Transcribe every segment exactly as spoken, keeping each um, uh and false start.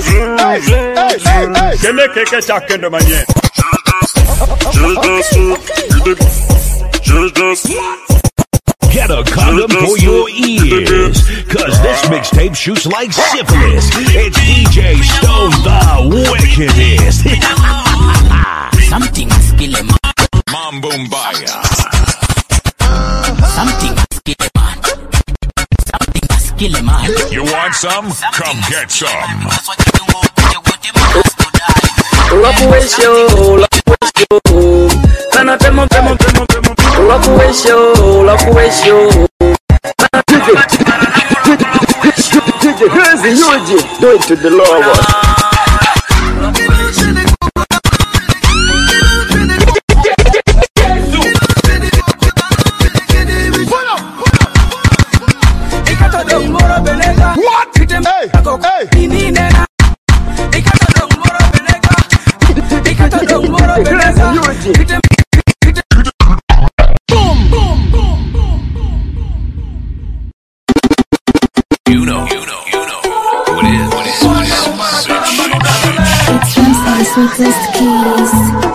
Kene keke chakendo manye. Get a condom for your ears, cause this mixtape shoots like syphilis. It's D J Stone the wickedest. Something is killing man. Mambumbaya. Something is killing man. Something is killing man. You want some? Come get some. Love with you, love with you. Kana pemo pemo pemo pemo. Love with you, love with you. Here's the eulogy. Do it to the Lord. What? Hey, hey. You know, you know, you know. What is, what is, what is, it's from Sweetest Keys.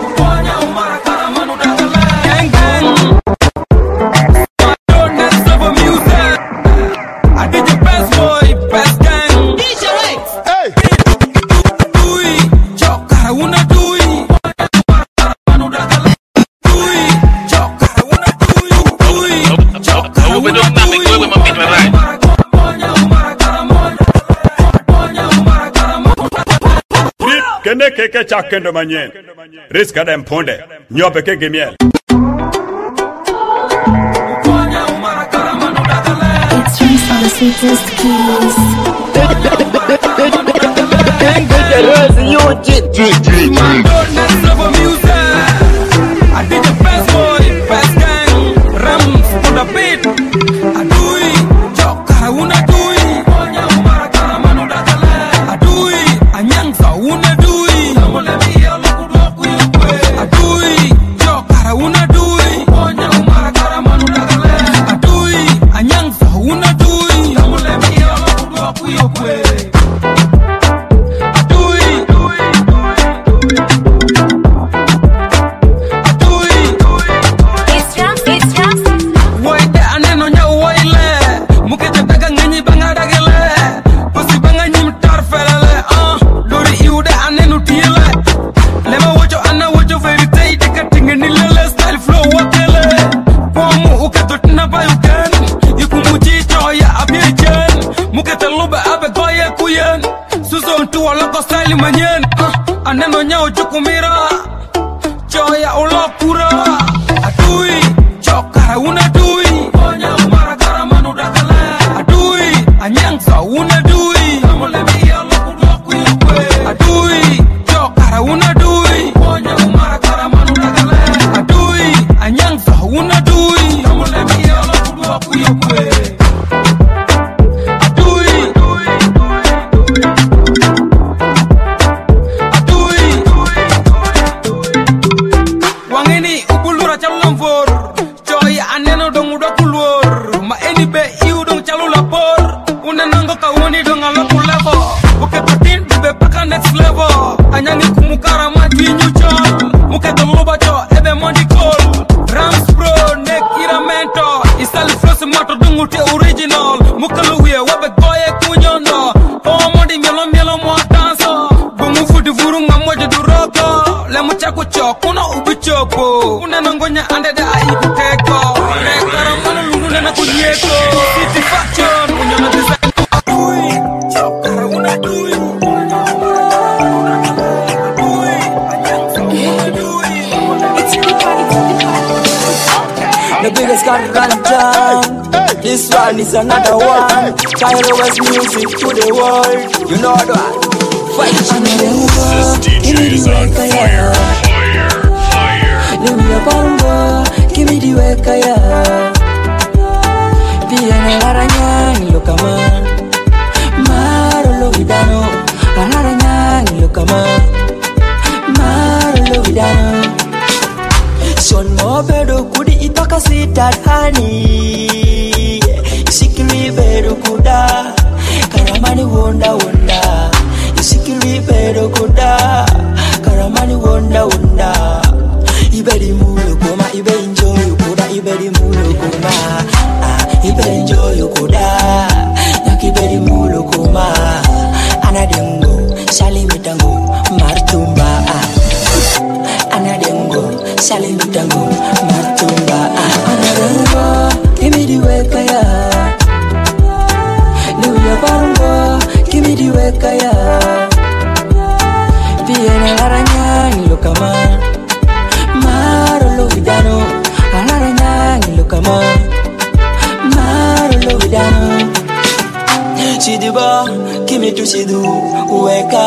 Kene keke chakendo manye. Riska dem ponde. Nyope keke miel. It's from the Sweetest Keys. I did the best boy, best gang. Rams on the beat. I do it. Joka una do it. I do it. Anyangsa una do it. I do it. Joka una do it. I do it. Anyangsa una do it. Manyen, aneno nyao chukumira, choya ulokura, adui, chokara una dui, onya umara karamanu dakale, adui, anyangsa una dui, amole miya loku loku yukwe, adui, chokara una dui, onya umara karamanu dakale, adui, anyangsa una dui, amole miya loku loku yukwe. Anyani kumukara majinyu chol Muketo loba cho ebe mondi call Rams bro nek iramento Isali flosi mato dungu te original Mukaluwe webe goye kunyondo Oh mondi mielo mielo mwa danso Bungu fudi vurunga moja duroko Lemu chaku cho kuna ubi chopo Una nangonya ande da aibu teko Rekara manu lulu nena kunyeko City faction Unyona design Ui Chokara una dui The biggest got run down. This one is another one. Cairo West music to the world. You know that. This D J is on fire, fire, fire. Give me a bongo, give me the wekaya. Viene la araña, look a man. Maro lo vidano, araña, look a man. Maro lo vidano. Son mo bedo kudi itoka sweet that honey. Isikiri bedo kuda, karamani wonda wonda. Isikiri kimi tu shidu weka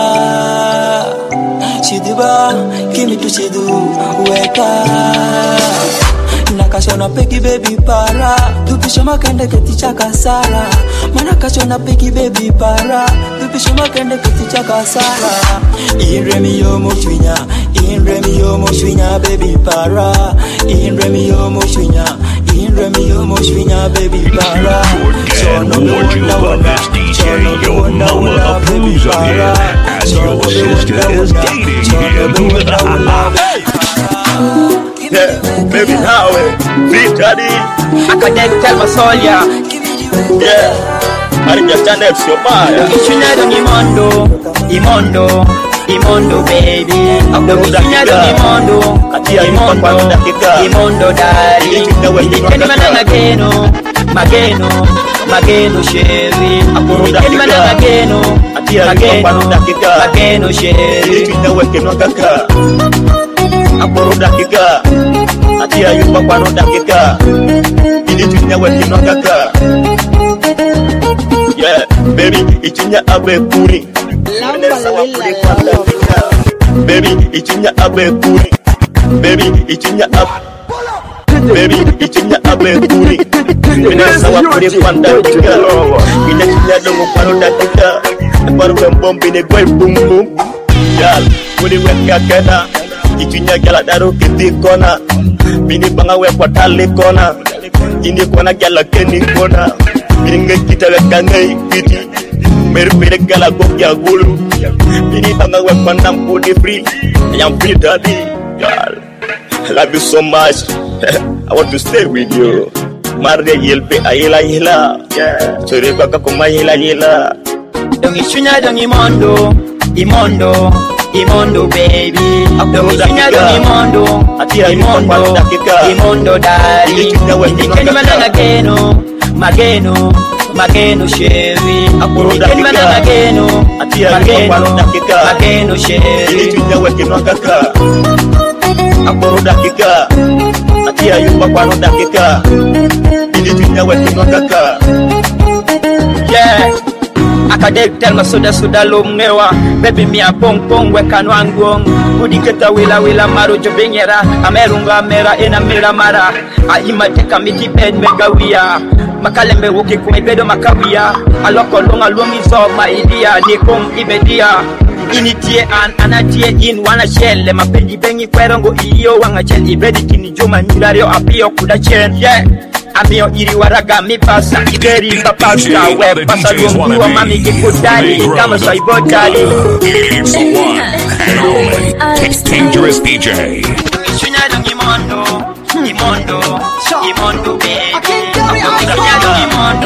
shidiba kimi tu shidu weka nakashona peki baby para tupisha makende keticha kasara mana kashona peki baby para tupisha makende keticha kasara inremi yo mochwinya inremi yo mochwinya baby para inremi yo mochwinya inremi yo mochwinya baby para Again, warned you about this D J. Your mama approves of him, and your sister is dating him. Yeah, baby, how it? Big daddy. I can tell my soul, yeah. Yeah, I just stand next to your mind. Ichunyado ni mondo, imondo, imondo baby. Ichunyado ni mondo, imondo, imondo dari. Ikeni mana mageno, mageno, mageno sherry. Ikeni mana mageno, mageno, mageno sherry. Akoro dakika atia yupa kwano dakika ili tunya wekino kaka yeah baby itunya abe kuri baby itunya abe kuri baby itunya ab baby itunya abe kuri ina sawa kuri panda dakika ina tunya dongo kwano dakika baru bembom bine goi bum bum yal kuri weka kena Ichunya gala daro kiti kona Bini banga we kwa tali kona Ini kona gala keni kona Bini nge kita weka nge kiti Meri pere gala gokya gulu Bini banga we kwa nampu di free Yang free daddy Girl I love you so much I want to stay with you Marde yelpe ayela yela Yeah Sore kwa kakuma yela yela Dongi ichunya dongi mondo Imondo Imondo baby, Ichunya dongi mondo, imondo, imondo dari. Ikeni mana mageno, mageno, mageno sherry. Ikeni mana mageno, mageno, mageno sherry. Ichunya wekino kaka, akoro dakika, atia yupa kwano dakika. Ichunya wekino kaka. Yeah. Akadek tell my soda soda lomnewa baby mi a pong pong we kanwangong udiketa wila wila maru jobengera amerunga mera ena mera mara a imateka miti bed megawia makalembe woke kumebedo makawia aloko longa lomi so ma idia ni kong ibedia initie an anatie in wana shelle mapendi bengi kwerongo iyo wanga chel ibedi kini juma nyulario apio kuda chen yeah Amio iri waraga mi pasa Iberi papasta we pasa Gungua mami kikutari Kama saibotari It's the one and only Dangerous D J. Ichunya dongi mondo Imondo Imondo baby Ichunya dongi mondo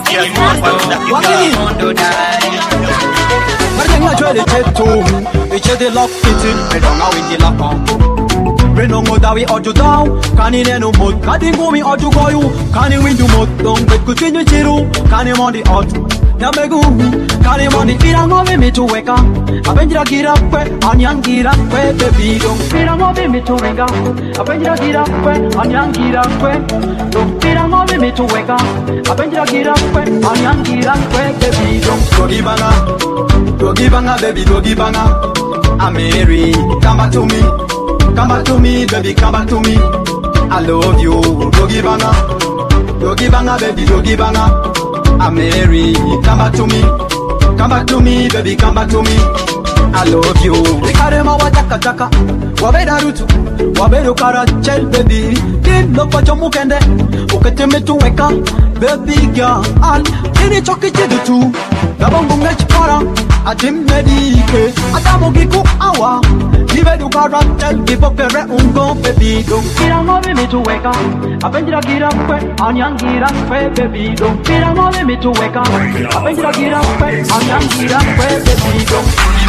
Imondo Imondo dari Marenga jwele chetu Iche de lock fitting Medonga windi lapa Reno modawi oju down Kani nenu mod Kadi ngumi oju goyu Kani windu mod Dong bet kuchinyu chiru Kani mondi oju Nyabegu Kani mondi Ira ngove mitu weka Abenjira gira kwe Anyang gira kwe Baby dong Ira ngove mitu weka Abenjira gira kwe Anyang gira kwe Dong Ira ngove mitu weka Abenjira gira kwe Anyang gira kwe Baby dong Dogi banga Dogi banga baby dogi banga Ameri Come back to me Come back to me, baby, come back to me. I love you, doggy banga, doggy banga, baby, doggy banga. I'm Mary, come back to me, come back to me, baby, come back to me. I love you. Rikarema wa chaka chaka, wabeda rutu, wabedo kara chel baby. Kim no pacho mukende, uketeme tu weka, baby girl. Al, ini choki chedu tu, nabongo ngechikara, atim medike, atamo giku awa. Vive du karatel, vivo pere ungo baby dong. Kira ngove mi tu weka, apenjira gira kwe, anyang gira kwe baby dong. Kira ngove mi tu weka, apenjira gira kwe, anyang gira kwe baby dong.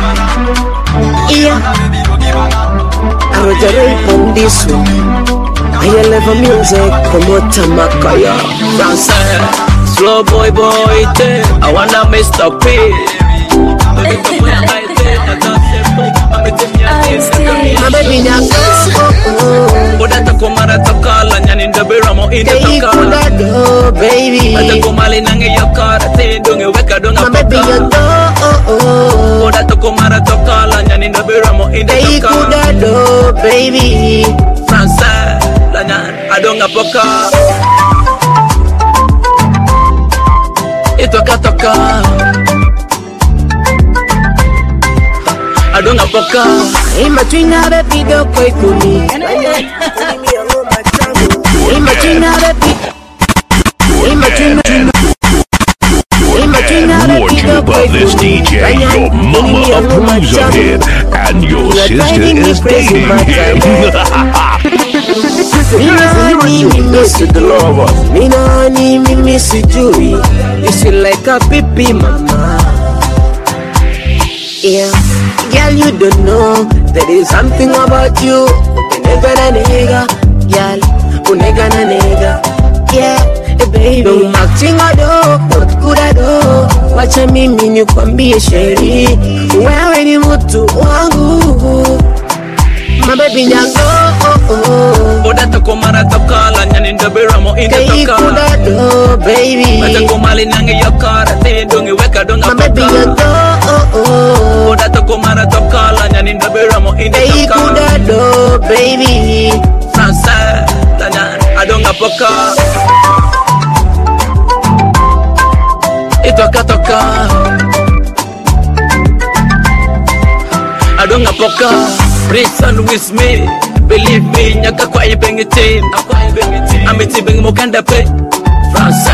Yeah, I would rap on this one. I love music, promoter Makaya. France, slow boy boy, I wanna Mister P. My baby now Udata kumara takala nyani ndabira mo ina takala go baby Ata kumali nange yakara te donge weka donga my baby you go do, baby. Français, la nyan, adonga poka. Itoka toka. Adonga poka. Imagina baby do koi kumi. Imagina baby. Imagina. Warned you about this D J. Your mama approves of him, and your sister is dating him. Me no need me miss the lover. Me no need me miss you. You feel like a baby mama. Yeah, girl, you don't know there is something about you. Nigga na nigga, girl, nigga na nigga. Yeah, baby. Don't acting a do, what could I do? Wacha mimi nikwambie sheri, wewe ni mtu wangu. My baby nyango, oh oh. Oda tako mara takala nyani ndabira mo inde takala. Kei kuda do, baby. Mata kumali nange yakara te donge weka donga my baby nyango, oh oh. Oda tako mara takala nyani ndabira mo inde takala. Kei kuda do, baby. Français, tanya adonga poka. Itoka toka. Adonga poka. Listen with me, believe me, nyaka kwa ibenge team. Amiti benge mokanda pe Français.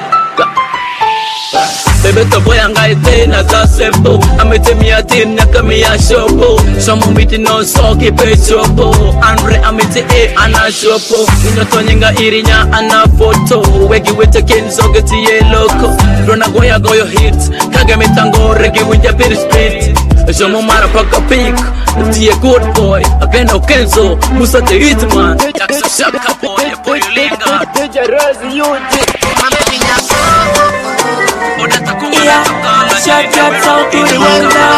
Bebe to boy anga ite na za sempo. Amiti miatin nyaka miya shopo. Somo miti no soki pe shopo. Andre amiti e ana shopo. Inoto nyinga irinya ana photo. Wegi wete kenzo geti ye loko. Rona goya goyo hits. Kage mitango regi winja piri split. Somo mara paka pik. Tie good boy, Ageno Kenzo, Musa the Hitman, Jackson Shaka boy, boy Linga, D J Rosie, you did. Yeah, shut your tongue to the window.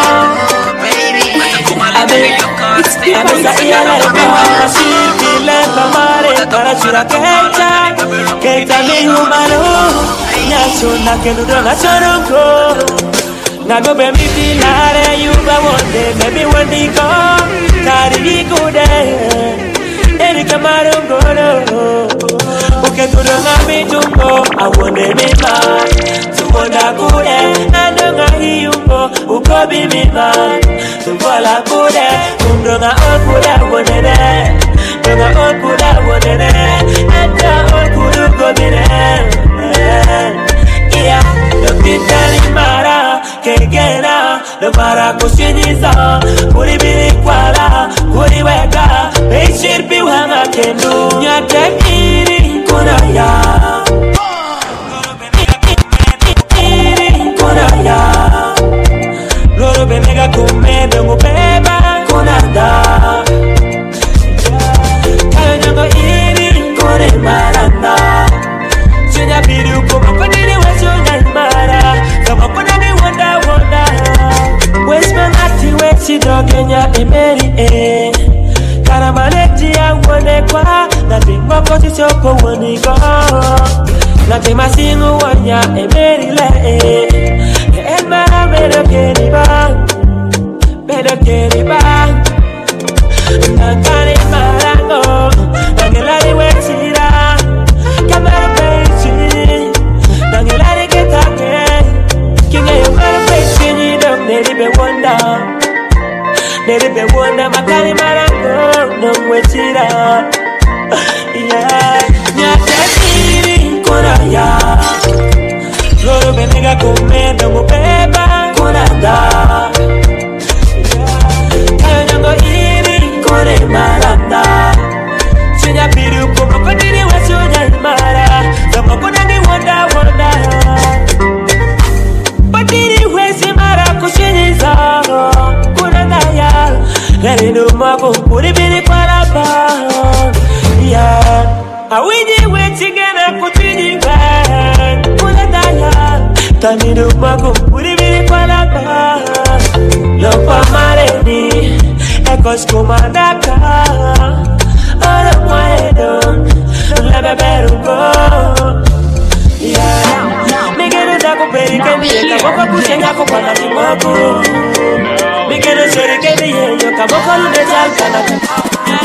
I mean, it's the Amanda Iala, she'll be left for money, but I should have kept Keta me humano, Yashuna Kenudo, Nachono. Nago baby tilare you ba one day, maybe one day come, carry go there. Erika maro goro, uke tudo ngami tungo, I want them in mind. To wanda kude, nando ngahi yungo, uko bi mi man. To wala kude, undo nga okuda wonene, nga okuda wonene, enta okudu go bine. Yeah, look at mara, kegena, the mara kushinisa, kuri bili kwala, kuri weka, beishir piwanga kenu, nyate iri kuna ya, iri kuna ya, loro bemega kume bengu beba kuna da, kayo nyango iri kure maranda, chinya biri uko makonini weso mara, kama kuna ni wonder wonder. Westman ati wesi dogenya emeri eh. Karamaleti ya wone kwa, nati mwako sisoko wonigo. Nati masingu wanya emeri le eh. Emara medo keriba, medo keriba. Nakani marango, nangelari wesira. Kamara pechi, nangelari ketake. Kinga yomara pechi nidom, neri be wonder. Neri be wonder, makani marango, nom wesira. Yeah, nyate kiri kuna ya. Loro benega kume, nongo beba kuna da. Kayo nyango iri kore maranda. Chinya biru kuma kondiri wesu nyaimara. Kama kuna ni wonder wonder. Badiri wesi mara kushiniza. Kuna naya. Lere no mako kuri bini kwa lapa. Yeah. Awiji weti gena kutini van. Kuna naya. Tani no mako kuri bini kwa lapa. Lopa mareni. Ekos kumandaka. All of my done, let me better go. Yeah, me get it up, baby, can be a couple of pushing up on the table. Me get a shady, can be a couple of the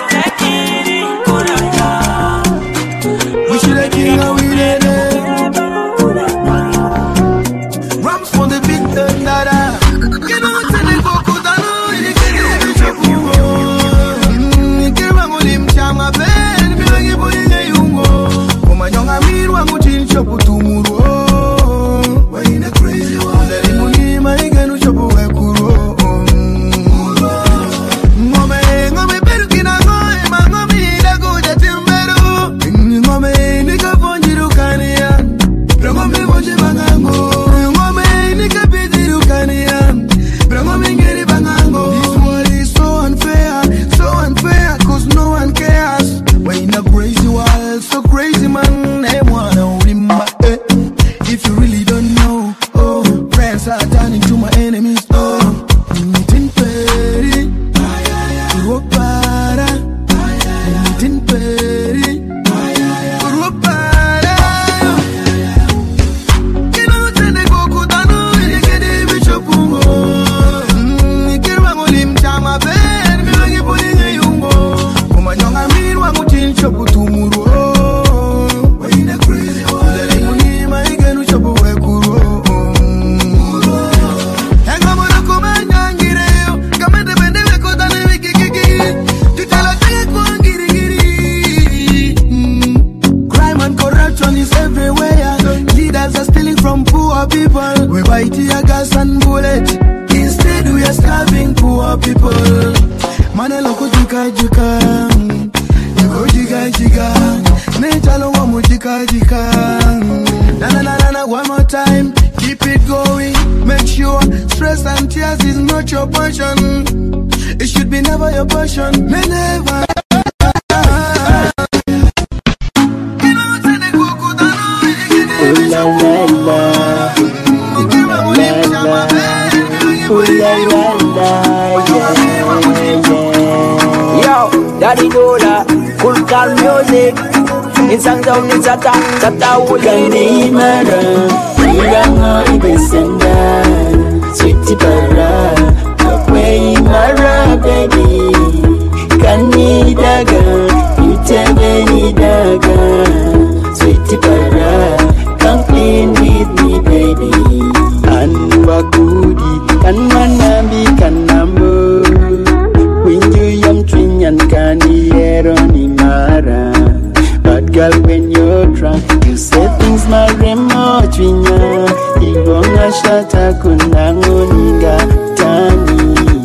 they do, you're starving poor people. Manelo kujika jika, yako jika jika, nejalo wa mujika jika. Na na na na na, one more time, keep it going. Make sure stress and tears is not your portion. It should be never your portion. May never. Ooh la la la, ooh la la, ooh la la la, yeah, yeah. Yo, Daddy Dola, cool car music. In songs of the Tata, Tata Kanimara, Iranga Ibesenda, Sweetie Para, Akway Mara, baby. Kanidaga, you tell me daga, Sweetie Para. Come clean with me, baby. Anwa kudi, kan manambi kan nambo. Winju yam twinyan kaniero ni mara. But girl, when you're drunk, you say things my remote twinya. Ibonga shata kunango niga tani.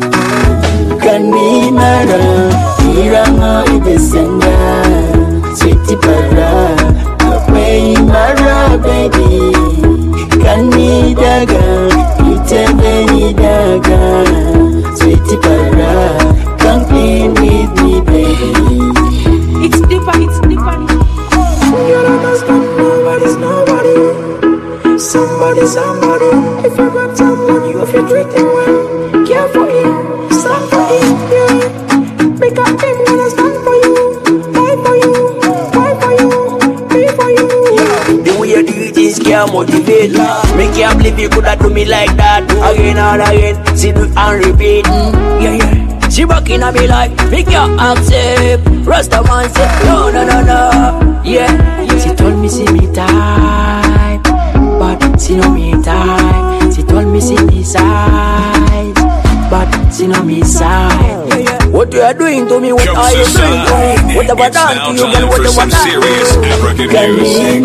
Kanimara, iranga ibesenda. Sweetie Para. Way Mara, baby. Kanidaga, you tell me daga. Sweetie Para, come clean with me, baby. It's different, it's different. You don't understand, nobody's nobody. Somebody, somebody. If I got someone, you have to treat him well. Care for him, stand for him, yeah. Make up him when I stand for you. Fight for you, fight for you. The way you do it is can't motivate. Me can't believe you coulda do me like that. Again and again, see do and repeat. Yeah, yeah. She walking at me like me can't accept. Rasta man say no, no, no, no. Yeah, she told me see me type, but she know me type. She told me see me side, but she know me side. What you are doing to me? What Jump are you doing to me? What have I done to you, girl? What have I done to you?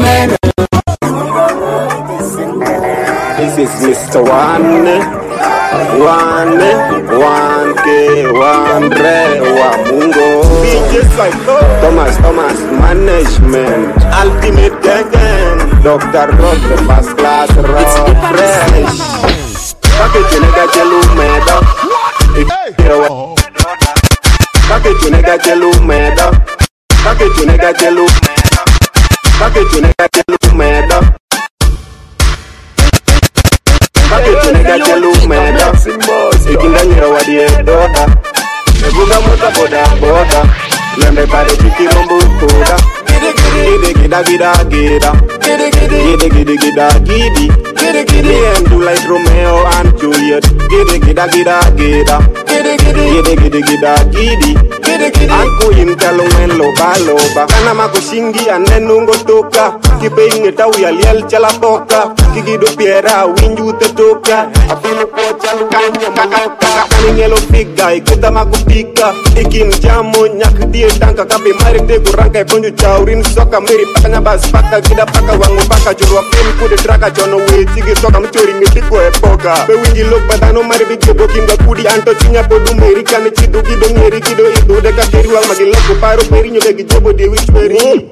This is Mister One, One, One K, One Re, One Mungo. D J Psycho, Thomas, Thomas, Management, Ultimate Gang Gang, Doctor Rock, the first class rock, fresh. Package nigga jelu meda, package nigga jelu meda, package nigga jelu meda, package nigga jelu meda. Package nigga jelu meda, ikindanyira wadie doda, ebuga mota boda boda, lembe pade chikirombu koda. Gide gida gida gida, gide gide gida gidi, me and you like Romeo and Juliet. Gide gida gida gida, gide gide gida gidi, anku intalo en loba loba. Kana makushingi anenungo toka, kipinge tau ya liel chala poka, kigido piera winju te toka. Apilu pocha kanya kaka kaka kaningelo piga, ikuta makupika, ikin jamu nyak die tanka kapi mari te kurangka ponju chaurin soka meri pakanya bas paka gida paka wangu paka jurwa pin kude draka jono we tigi soka mchori ngitiko epoka. Be wingi lok badano mari bigi bokinga kudi anto chinya podu meri kane chidu gido ngeri gido idu deka keriwa magiloko paro perinyo degi jobo de which meri.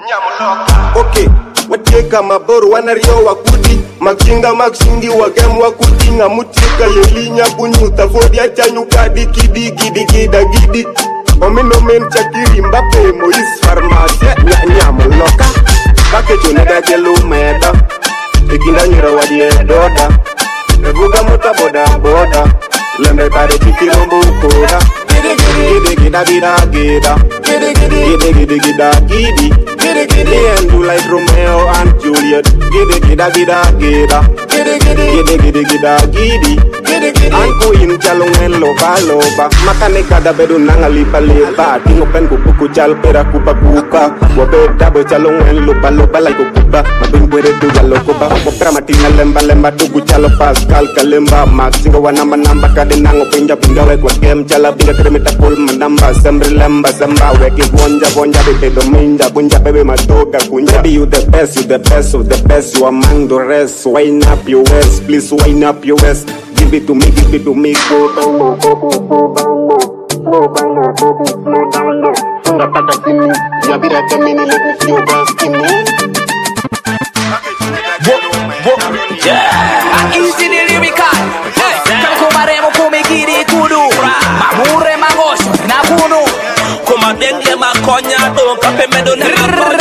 Okay, wateka maboru wanario wakudi, makinga makshingi wagem wakudi na mutika yelinya bunyuta fodi achanyuka diki diki diki da gidi. Omino men chakiri Mbappe Moise Farmacia nya nya moloka. Package nigga jelu meda, ikindanyira wadie doda, ebuga mota boda boda, lembe pade chikirombu koda. Gide gide gida gida gida, gide gide gida gida gidi, me and you like Romeo and Juliet. Gide gida gida gida, gide gide gida gida gidi, anku intalo en loba loba. Makane kada bedu nanga lipa lipa, tingo pen kuku chal pera kupa kuka. Wabe dabo chalo en loba loba like kupa. Mabing puede tu galo kupa. Wapra matina lemba lemba tuku chalo pascal kalemba. Maxingo wanamba namba kade nango pinja pinga we kwa game chala pinga kremita pul manamba sembri lemba samba weki bonja bonja bebe dominja bunja bebe matoka kunja. Baby you the best, you the best of the best, you among the rest. Wind up your waist, please wind up your waist. Give it to me, give it to me, go down. Yeah, easy the lyrical. Kakumaremo kumikiri kudu. Mamure magosho na kunu. Kuma dengle makonya do kape medo na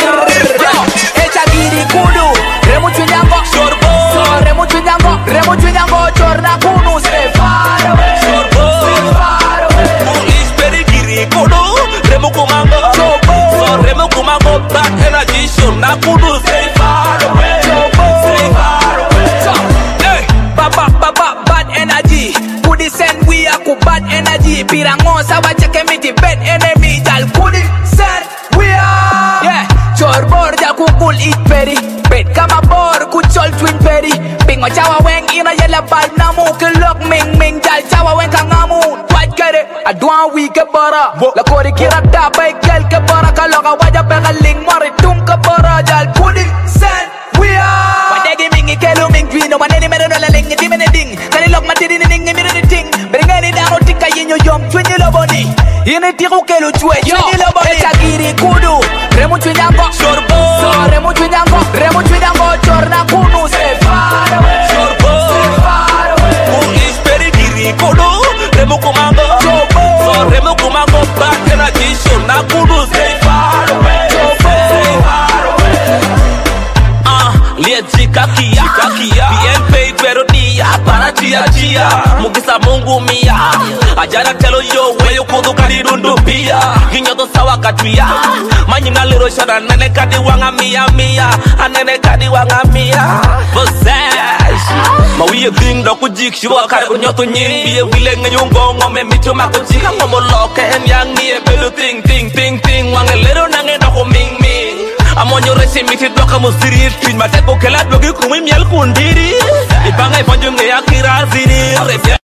Echa giri kudu. Remu chunyango shorbo. So remu chunyango, remu chunyango chorna kunu. Stay far away. Shorbo. Stay far away. Police peri giri kudu. Remu kumango. Shorbo. So remu kumango black energy shorna kudu. Stay far away. Shorbo. Stay far away. So, hey, baba baba bad energy. Kudi send we a ku bad energy. Pirango sawa cheke miti bad enemy. Jal kudi send we are. Yeah, chorbor jal kukul eat peri. Bet kama bor kuchol twin peri. Bingo chawa weng ina yela bal namu. Kilok ming ming jal chawa weng kangamu. White kere adwan we ke bara. La kori kira da bay kel ke bara. Kaloka waja pega ling mari tung ke bara. Jal kudi send we are. Wadegi mingi kelu ming dwino. Maneni mero no la ling di mene ding. Kali lok matiri ni ning ni mire ni ting. Bringani dano tika yinyo yom twinyo loboni. Yini tiku kelu chwe twinyo loboni. Echa giri kudu. Remu chwinyango shorbo. So remu chwinyango. Remu chwinyango chorna kunu. Stay far away. Shorbo. Stay far away. Police peri giri kudu. Remu kumango. Shorbo. So remu kumango black energy shorna kudu. Stay far away. Shorbo. Stay far away. Ah, liye jika kia kia. B M P pero dia para chia chia. Mugisa mungu mia. Ajana telo yo weyo kudu kadirundu pia. Ginyoto sawa katria. Manyina liro shana nene kadi wanga mia mia. Anene kadi wanga mia. Possess. Mawiye ding do kujik shiwa kare kunyoto nying. Biye wile ngayungo ngome micho makujik. Ngomo loke en yang niye belu ting ting ting ting. Wange lero nange doko ming ming. Amonyo resi miti doka musiri. Twin mateko kela dogi kumi miel kundiri. Ibanga ifonjo nge ya kiraziri. Repia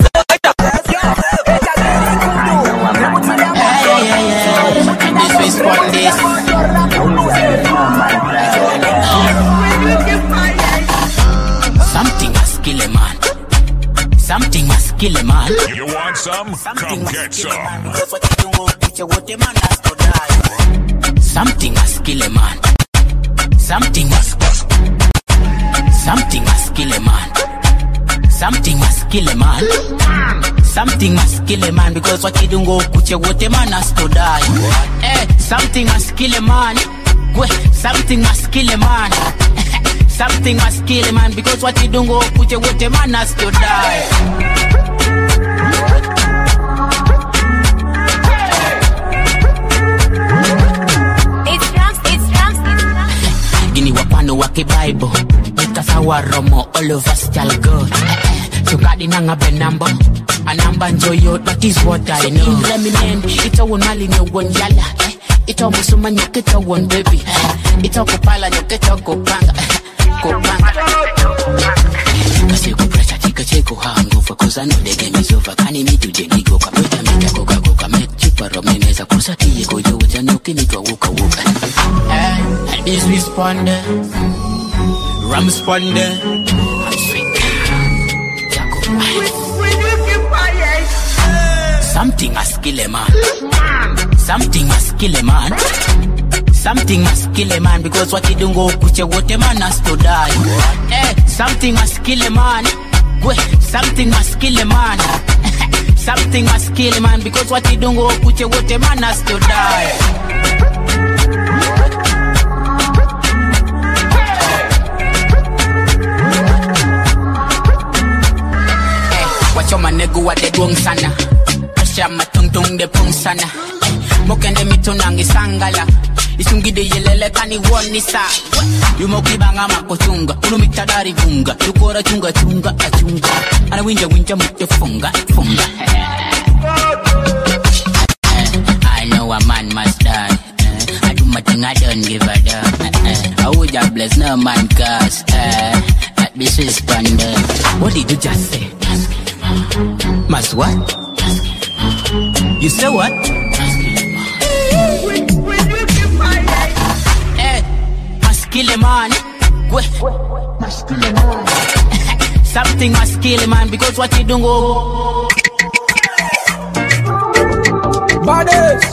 Something must kill a man. Something must kill a man. You want some? Come get some. Something must kill a man. Something must. Something must kill a man. Something must kill a man. Something must kill a man because what you don't go kuche wote man has to die. Eh, something must kill a man. Something must kill a man. Something must kill a man because what you don't go kuche wote man has to die. It's drums, it's drums, it's drums. Gini wapano wake Bible. Ikasawa romo all of us shall go. Sukadi nanga benambo. Anamba njoyo, that is what I know. In remnant, it's a one mali no one yala. It's a musuma nyoketa one baby. It's a kupala nyoketa kopanga. Kopanga. Kasi kupresa tika cheko hangover. Cause I know the game is over. Kani mi tuje nigo kapeta mita koka koka. Met chipa romi meza kusa tiye koyo. Janyoki mitwa wuka wuka. And this responder. Ram responder. I'm sweet. Something must kill a man. Something must kill a man. Something must kill a man because what you don't go kuche wote man has to die. Eh, something must kill a man. Something must kill a man. Something must kill a man because what you don't go kuche wote man has to die. Wacho manego wa de duong sana. Asya matungtung de pung sana. Mokende mitunangi sangala. Isungide yelele kani woni sa. Yumoki banga makochunga. Unumitadari vunga. Yukora chunga chunga achunga. Ana winja winja mute funga funga. I know a man must die. I do my thing, I don't give a damn. I would have bless no man cause uh, this is thunder. What did you just say? Must what? You say what? Eh, must kill a man. Must kill a man. something must kill man because what you don't go. Bodies.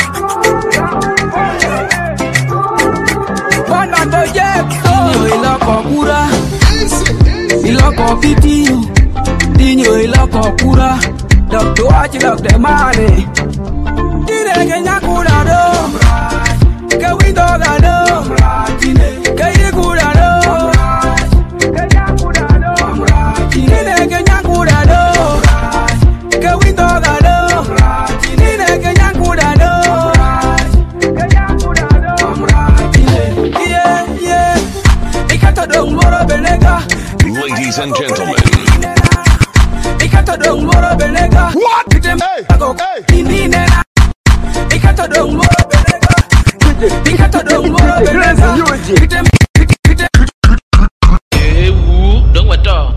Bana projecto. Iloko pura. Iloko fifty. Dinyo iloko pura. Doctor watch doctor money. Dire kenya kura do. Ke we doga do. Ke ye kura do. Dire kenya kura do. Ke we doga do. Ladies and gentlemen, what? Hey, woo, don't wait up.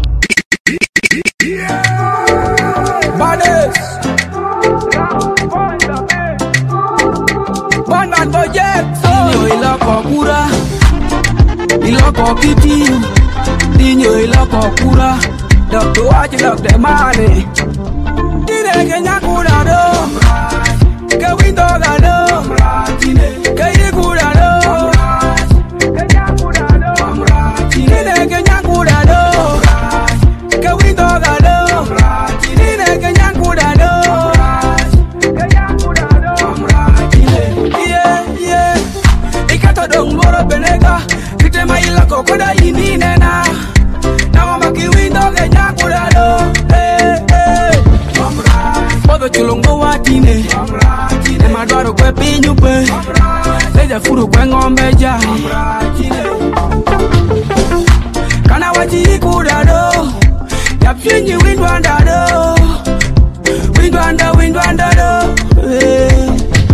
One project, so iloko pura, iloko kiti, dinyo iloko pura, doctor watch doctor money. Dire kenya kura do, ke window ga do, ke ye kura do, dire kenya kura do, ke window ga do, dire kenya kura do. Benega, kite maila kokoda ini nena. Na mama kiwindo kenya kurado. Eh eh. Bodo chulungo watine. Ne madwaro kwe pinyu pe. Leja furu kwe ngombe ja. Kana wachi kurado. Ya pinyi windwanda do. Windwanda windwanda do. Eh.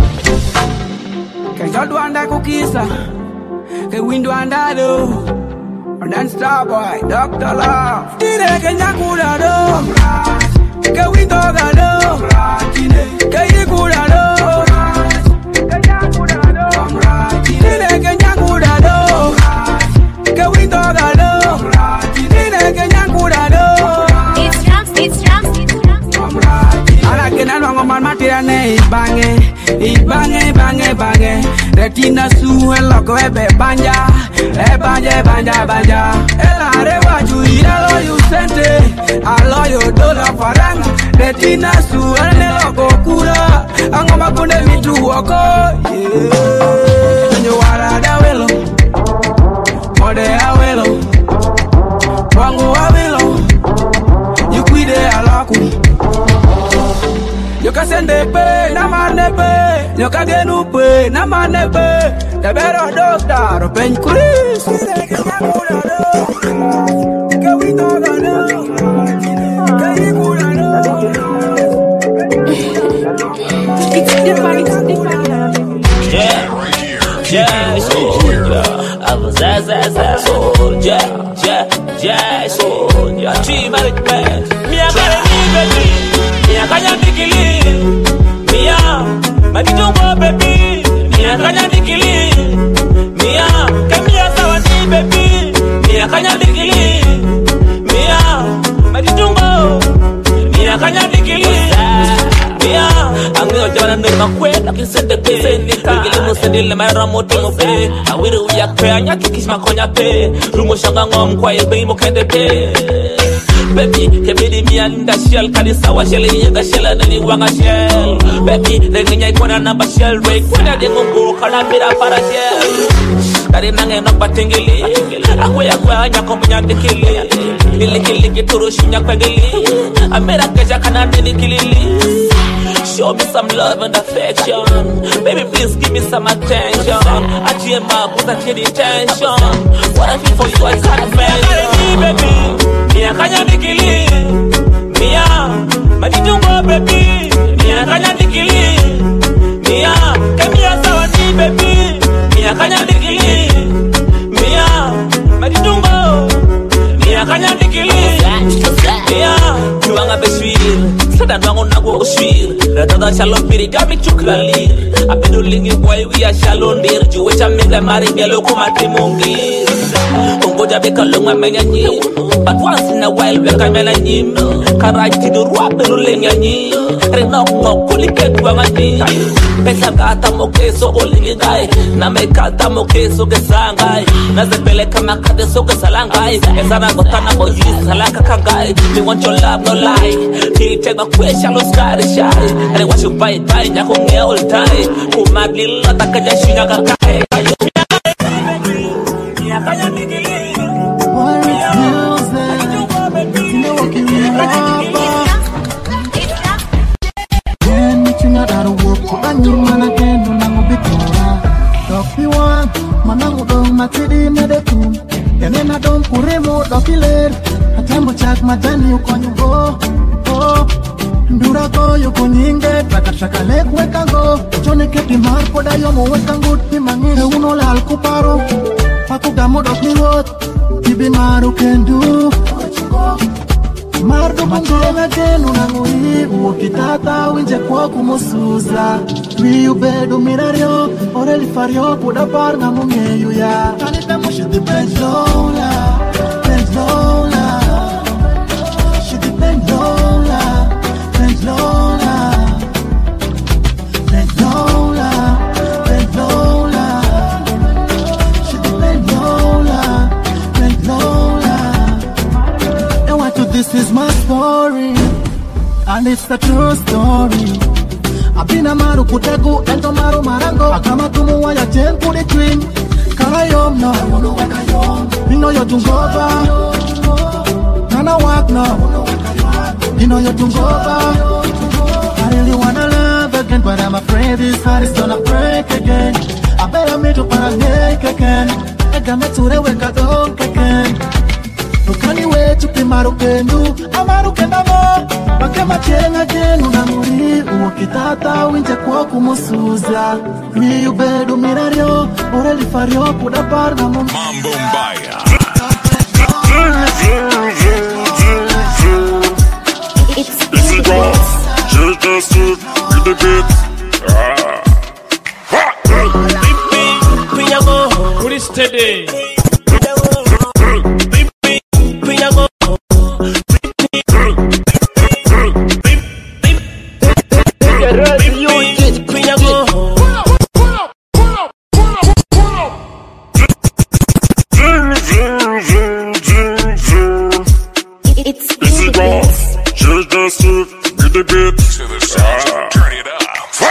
Kaya dwanda kukisa. Ke window andado, dan star boy, Doctor Love. Dire kenya kura do, ke window gado, ke ye kura do, dire kenya kura do, ke window gado, dire kenya kura do. It's drums, it's drums, it's drums. Ara kena longo man matirane ibange, ibange, bange, bange. Retina su el loco ebe banja, e banja, banja, banja. El areva juira lo you sente, alo yo dola faranga. Retina su el loco cura, angoma kunde mitu woko. Yeah, yo wala da welo, mode awelo, wangu awelo, you cuide alaku. Yo ka sende pe, na mane pe. Yo ka genu pe, na mane pe. Te bero doctor, pen kuris. Ke wito gano, ke yikura no. It's different, it's different. Yeah, yeah, soldier. I was as as as soldier. Yeah, yeah, soldier. Team management. Me I got a new baby. Me I got a biggie. Mia, makitungo baby. Mia kanya bikili. Mia, kamia sawa ni baby. Mia kanya bikili. Mia, makitungo. Mia kanya bikili. Mia, angyo jana ndo makwe, lakini sende pe sendika. Bikili mo sende le mara moto mo pe. Awiri uya pe, anya tukis makonya pe. Rumo shanga ngom kwa ibe mo kende pe. Baby, kebidi mi anda shell kanisa wa shell yenga shell nani wanga shell. Baby, renginya ikona namba shell break. Kuna dengo mbo kana mira para shell. Kari nange no batingili. Akwe akwe anya kombunya dekili. Lili kili kituru shinya kwengili. Amera keja kana nini kilili. Show me some love and affection. Baby, please give me some attention. Achie mabuza chini tension. What I feel for you, I can't imagine. Baby, Mia kanya bikili. Mia, makitungo baby. Mia kanya bikili. Mia, kamia sawa ni baby. Mia kanya bikili. Mia, makitungo. Mia kanya bikili. Mia, juanga beswil. Sada nwango nago oshwir Retada shalom piri gami chukla lir Apedo lingi boy we a shalom dir Juwecha minga mari ngelo kumati mungir Ungoja beka lunga menya nyim But once in a while beka mena nyim Karaj tidu ruwa peru lenya nyim Renok ngok kuliket kwa ngani Pesa gata mokeso olingi gai Na mekata mokeso gesangai Na zepeleka makade so gesalangai Ezana gotana boyi salaka kangai Me want your love no lie He take my question no sky shy And I want you buy it buy Nyako nge all time Kumabli lata kaja shunya kakai Kaya migili What is music? You know what can you When you think I don't work Kudan yung managin Nunang ubitora Doki one Manang udong matidi medetum Yanena dong kuremo dokiler Atambo chak majani ukonyugo Oh Ndura ko yuko nyinge Takataka lek wekango Chone keti marpo da yomo wekangut Pimangi uno lal kuparo Aku gamo dok ni wot Tibi maru kendu Mardo kungenga jenu nangui Uo kitata winje kwa kumusuza Tui ubedu mirario Oreli fario puda par ngamu ngeyu ya Kanita mushidi penjola Penjola Shidi penjola Penjola Penjola Penjola Shidi penjola Penjola And what to this is my story And it's the true story Abina maru kutegu ento maru marango Akama tumu wa ya jen kudi twin Karayom no Mino yo tungoba Nana wak no Mino yo tungoba I really wanna love again But I'm afraid this heart is gonna break again I better meet you para make again Ega me ture weka donk again Nukani we chupi maru kendu Amaru kenda mo Bakema chenga jenu na muri Uo kitata winje kwa kumusuza Mi ubedu mirario Oreli fario puda par na mum Mambo Mbaya. This is Ross. Just the street with the beat. Put it steady. This is Ross. Just the street with the beat. To the sound, turn it up.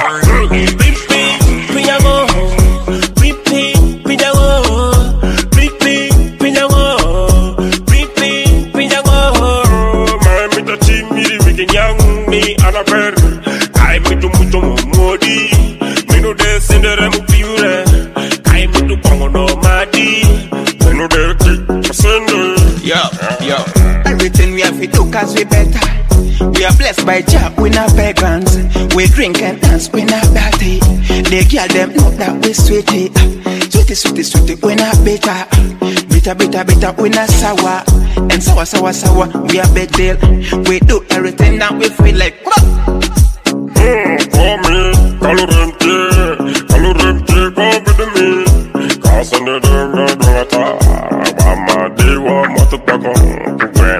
Everything we have to do cause we better. We are blessed by Jah, we not pagans. We drink and dance, we not dirty. They girl them know that we sweetie. Sweetie, sweetie, sweetie, we not bitter. Bitter, bitter, bitter, we not sour. And sour, sour, sour, we are big deal. We do everything that we feel like. Mm, for me, calorente, calorente, come with me. Cause I need a daughter. Mama, they want more to back on.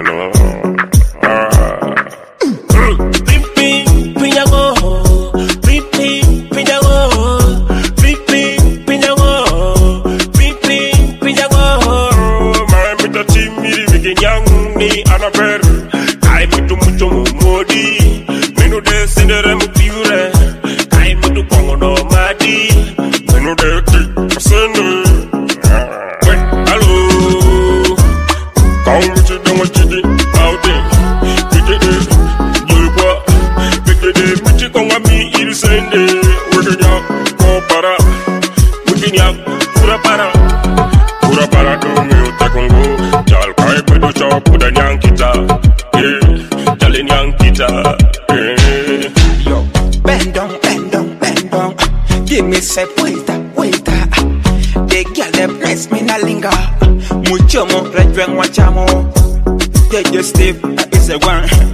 Say, waiter, waiter. The girl them bless me na linger. Mucho mo, red ring, watch mo. Take your step, it's a one.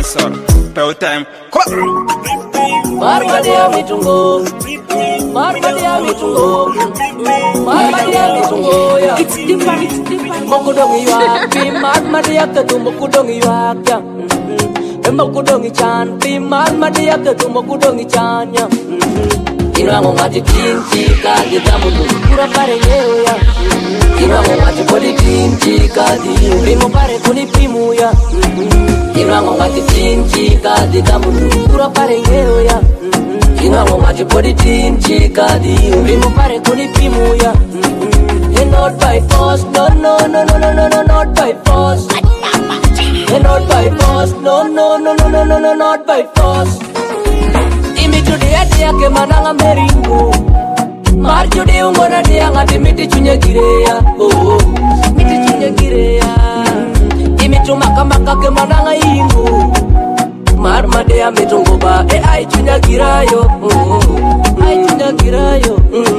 dancehall. Pell time. Marmadia mitungo, marmadia mitungo, marmadia mitungo ya. It's different, it's different. Mokudongi yuak, pi marmadia ketu mokudongi yuak ya. Mokudongi chan, pi marmadia ketu mokudongi chan ya. Inwango ngati tinti kadi damudu, pura pare nyeo ya. Inwango ngati body tinti kadi, primo pare kuni primu ya. Inwango ngati tinti kadi damudu, pura pare nyeo ya. Inwango ngati body tinti kadi, primo pare kuni primu ya. And not by force, no no no no no no no, not by force. And not by force, no no no no no no no, not by force. Imi tudia dia ke mananga meringu, marju dia ungona dia ngati miti chunya gireya, oh miti chunya gireya. Imi tumaka maka ke mananga ingu, marma dia mitungo ba e ai chunya girayo, oh ai chunya girayo.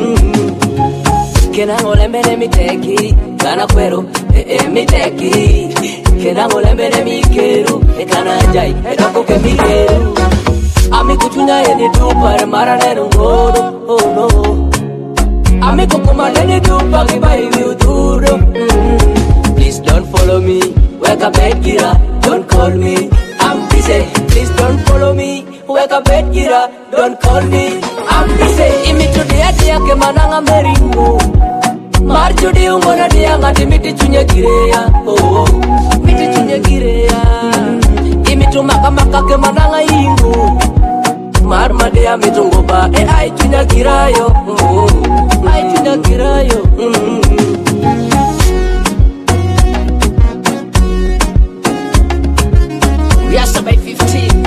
Kena ngole mbele miteki, kana kwero e e miteki. Kena ngole mbele mikeru, e kana jai e doko ke mikeru. Ami kuchunya eni dupa re mara nenu ngodo, oh no. Ami kukuma neni dupa kibai viuduro. Please don't follow me, wake up bed gira, don't call me. I'm busy, please don't follow me, wake up bed gira, don't call me. I'm busy, imi tudia dia ke mananga meringu. Marju di ungona dia ngati miti chunya gireya, oh miti chunya gireya. Imi tumaka maka ke mananga ingu. Marma dia mitungo ba e ai chunya girayo, mm, ai chunya girayo. Mm. We are sub fifteen.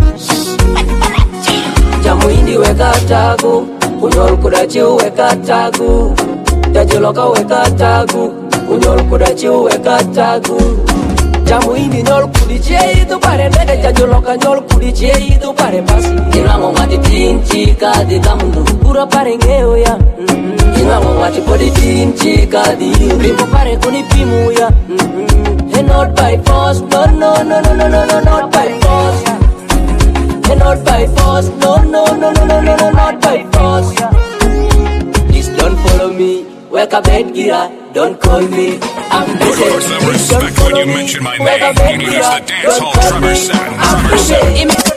Jamu indi weka tagu, unyol kudachi weka tagu. Tajiloka weka tagu, unyol kudachi weka tagu. Jamu indi nyol kudiche itu pare nede tajiloka nyol kudiche itu pare pasi. Inwango ngati tinchi kadi damundu, pura pare ngeo ya. Inwango ngati body tinchi kadi, primo pare kuni primu ya. And not by force, no no no no no no no, not by force. And not by force, no no no no no no no, not by force. Please don't follow me, wake up bed gira, don't call me. I'm busy. Please don't follow me, wake up bed gira, don't call me. I'm busy.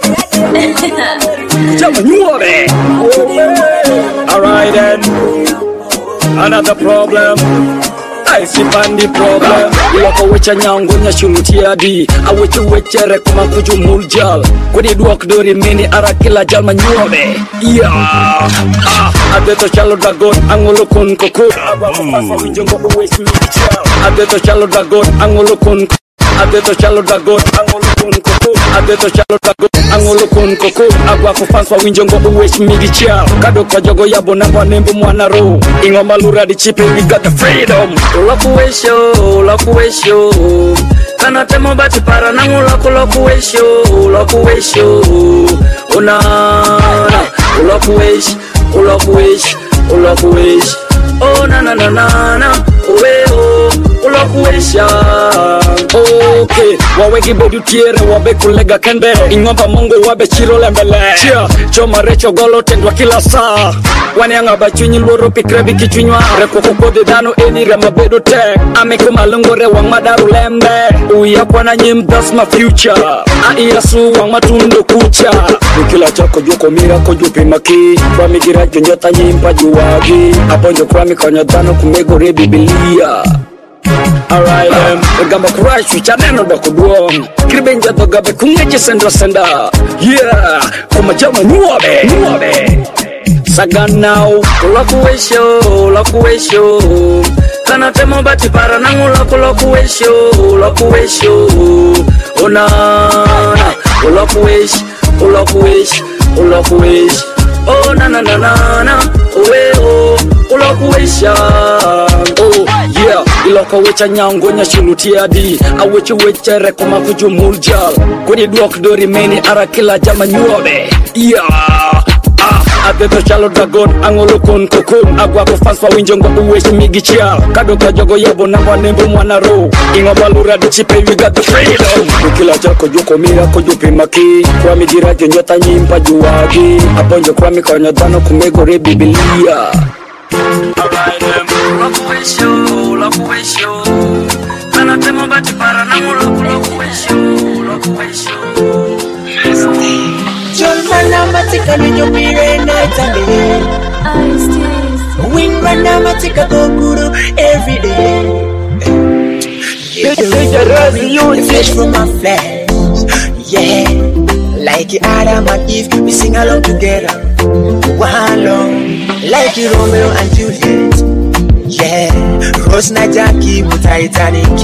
Alright then, another problem. I see bandi problem. Iloko wecha nyango nya shulutia di. Aweche weche rekuma kuju muljal. Kodi duok dori mini arakila jal manyuobe. Yeah. Ah, adeto chalo dragon angolo kun koko. Agwa winjongo uwes michal. Adeto chalo dragon angolo kun. Adeto chalo dragon angolo kun koko. Adeto chalo dragon angolo kun koko. Agwa kufanswa winjongo uwes michal. Kado kwa jogo yabo namba nembu mwana ro. Ingo malura di chipe, we got the freedom. Ulaku wesho, ulaku wesho. Kana temo bati para nangu ulaku ulaku wesho, ulaku wesho. Una, ulaku wesh, ulaku wesh, ulaku wesh. Oh na na na na na, uwe oh, ulaku wesha. Okay, waweki bodu tiere wabe kulega kende. Ingompa mungu wabe chiro lembele. Chia, choma recho golo tendwa kila saa. Wani anga bachunyi loro pikrebi kichunywa. Reko kukode dano eni rema bedo tek. Ame kumalungo re wang madaru lembe. Uya kwa na nyim, that's my future. Aia su wang matundo kucha. Ukila chako juko mira ko jupi maki. Kwa migira jonjota nyimpa juwagi. Aponjo kwa mikonyo dano kumego re bibilia. Alright, um, gamba crash which aneno da kuduong. Kribenja to gabe kungeje sendra senda. Yeah, kuma jama nuabe, nuabe. Sagan now, ulaku wesho, ulaku wesho. Kana temo bati para nangu ulaku ulaku wesho, ulaku wesho. Ona, ulaku wesh, ulaku wesh, ulaku wesh. Oh na na na na na, uwe oh, ulaku wesha. Oh yeah, iloko wecha nyango nya shulutia di. Aweche weche rekoma kuju muljal. Kodi duok dori meni arakila jama nyuobe. Yeah. Ateto chalo dragon angolo kon kokon Agwa ko fans wa winjo ngo uweshi migi chial Kado ka jogo yebo namba nembo mwana ro Ingo balura di chipe we got the freedom Ukila chako juko mira ko jupi maki Kwa mijira jenyota nyimpa juwagi Aponjo kwa mikonyo dano kumegore bibilia Alright them Loku wesho, loku wesho Kana temo bati para nangu loku loku wesho Loku wesho Jolman amatika ninyo pire night and day Wingman amatika go guru every day The flesh from my flesh Yeah Like Adam and Eve we sing along together One long Like Romeo and Juliet Yeah Rose na Jackie Titanic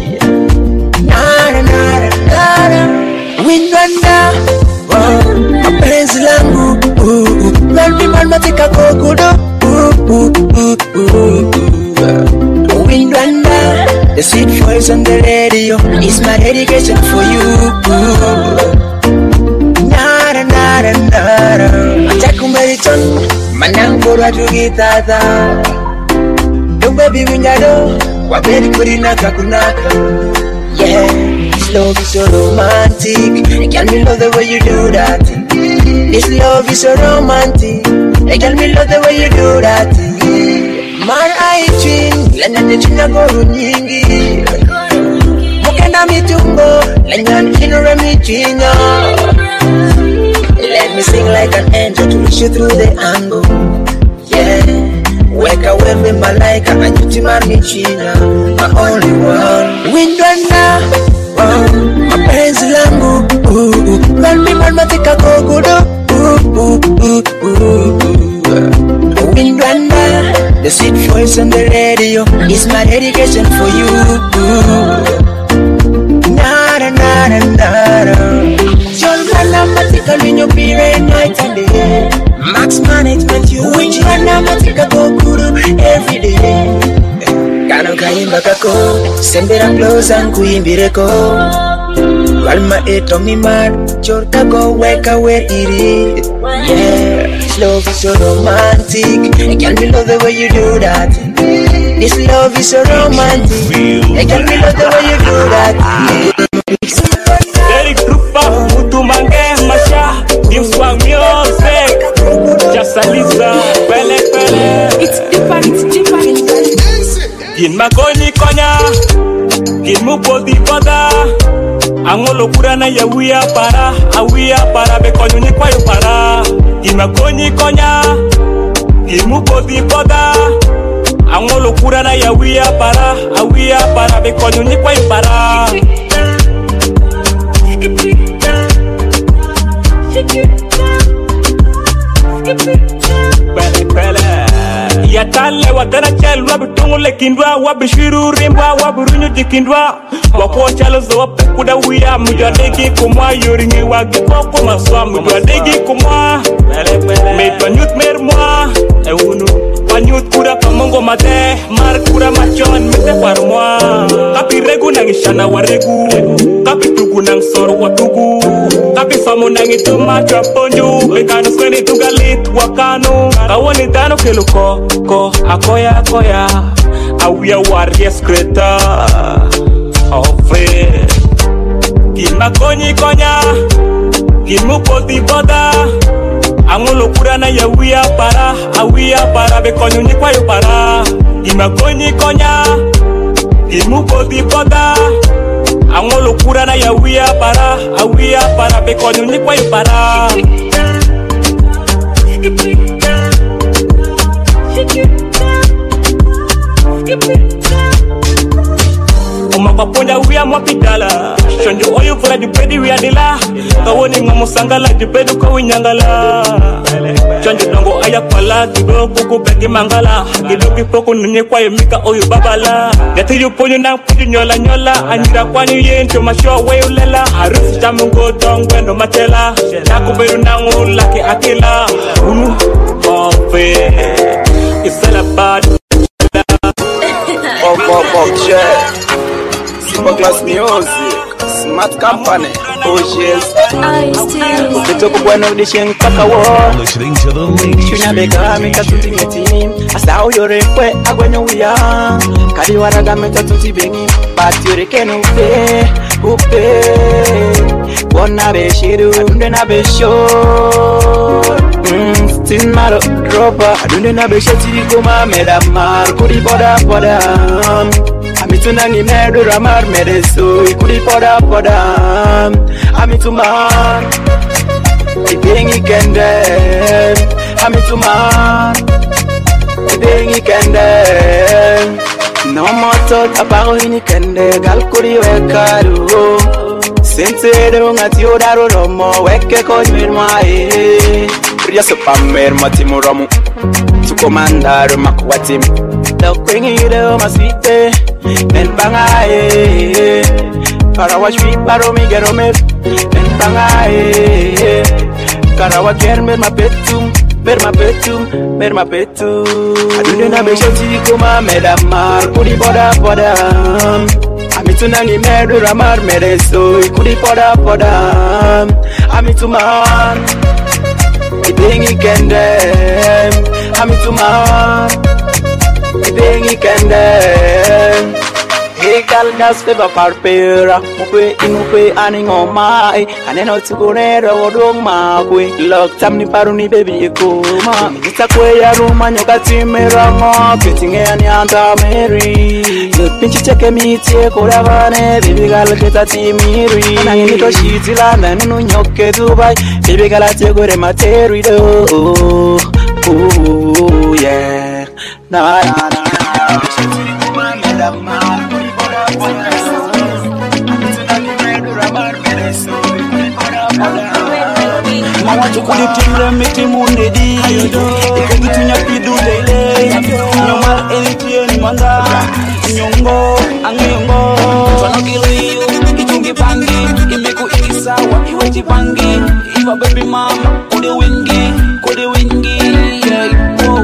Nara nara nara Wingman Mapenzi langu Mami mama tika kokodo Wind wanda The sweet voice on the radio Is my dedication for you Nara nara nara Chakumbariton Manang borwa tugitata Don't baby winyado Waberi kurina kakunaka Yeah This love is so romantic Can me love the way you do that This love is so romantic Can me love the way you do that Mar aichin Lanya nechina goru nyingi Mukenda mitungo Lanya nchino michinya Let me sing like an angel To reach you through the angle Yeah Weka wewe malaika Anyutima michinya My only one Windwana Mapenzi langu Mami mama tika kokodo Windwana The sweet voice on the radio Is my dedication for you Nara nara nara Jolmana matika linyo pire night and day Max management you Windwana matika kokodo every day Kano kaimba kako Sembera close and kuimbireko Walma eto mi mar Chorka go weka where it is Yeah This love is so romantic Can me love the way you do that This love is so romantic Can me love the way you do that Eric Trupa Mutu mange masha Dim swag music Jasalisa Pele pele It's different, it's different Gin makoni konya Gin mupodi pada Angolo kurana ya wia para Awia para bekonyo ni kwa yu para Gin makoni konya Gin mupodi pada Angolo kurana ya wia para Awia para bekonyo ni kwa yu para Pele pele Yatale watana chal wabitungu le kindwa Wabishiru rimba wabirunyu jikindwa Wako chalo zo wapekuda wia Mujadegi kumwa yoringi wagi Koko maswa mujadegi kumwa Made panyut mer mwa Eunu Panyut kura pamongo mate Mar kura machon mete par mwa Kapi regu nangishana waregu Kapi tugu nang soro watugu Kapi samu nangitu macha ponju Bekano skweni tugalit wakano Kawani dano keluko Ko akoya akoya Awia warriors kreta Ofe Kima konyi konya Kimu poti boda Angolo kurana ya wia para Awia para bekonyo ni kwa yu para Kima konyi konya Kimu poti boda Angolo kurana ya wia para Awia para bekonyo ni kwa yu para Umapaponda wia mwapidala Shonjo oyu fura jupedi wia dila Kawoni ngamusangala jupedu kawi nyangala Shonjo dongo aya pala Kido kuku begi mangala Kido kipoko nunye kwa yumika oyu babala Gati yuponyo nang puju nyola nyola Anjira kwanyu yencho masho weyu lela Harusi chamungo dongwendo matela Nakuberu nangu laki akila Unu Bofe It's all about Pop, pop, pop, check Super class music Smart company. Oh yes. Kitoko bueno dishing pakawo. Listening to the ladies. Chunya beka mika tuti meti. Asa uyore kwe agwenyo uya. Kadi waraga meta tuti bengi. Batire kenu upe upe. Wana be shiru adunde na be show. Mm, still maro dropa adunde na be shati goma meda mar kuri boda boda. Amituna ni medu ramar mereso ikuri poda poda. Amituma ibengi kende. Amituma ibengi kende. No more thought about any kende gal kuri wekaru. Sense de ngati odaro romo weke ko mirmai. Priya sopamer matimoramu. Tu comandar makwatim. The queen ide masite en bangae. Karawa sweet paro mi gero me en bangae. Karawa ker mer ma petum, mer ma petum, mer ma petum. Adune na beshoti kuma medamar kuri boda boda. Amituna ni medu ramar mereso kuri boda boda. Amituma ibengi kende. Amituma ibengi kende. Hey gal gas feva parpera mukwe inukwe aningo mai aneno tsugonera wodong makwe lock tam ni paruni baby ekoma nitakwe ya ruma nyoka timera ngo ketinge ani anta mary pinchi cheke miti koravane baby gal keta timiri nangi nito shitila nanu nyoke dubai baby gal ategore materi do oh oh yeah na na na Mama chukuli timre miti munde di Ikedu tunya pidu lele Nyomal elitien manda Nyongo, angiyongo Tono kiluiyu, ichungi pangi Imeku ikisawa, iwe jipangi Iwa baby mama, kude wingi Kude wingi, yeah, wow,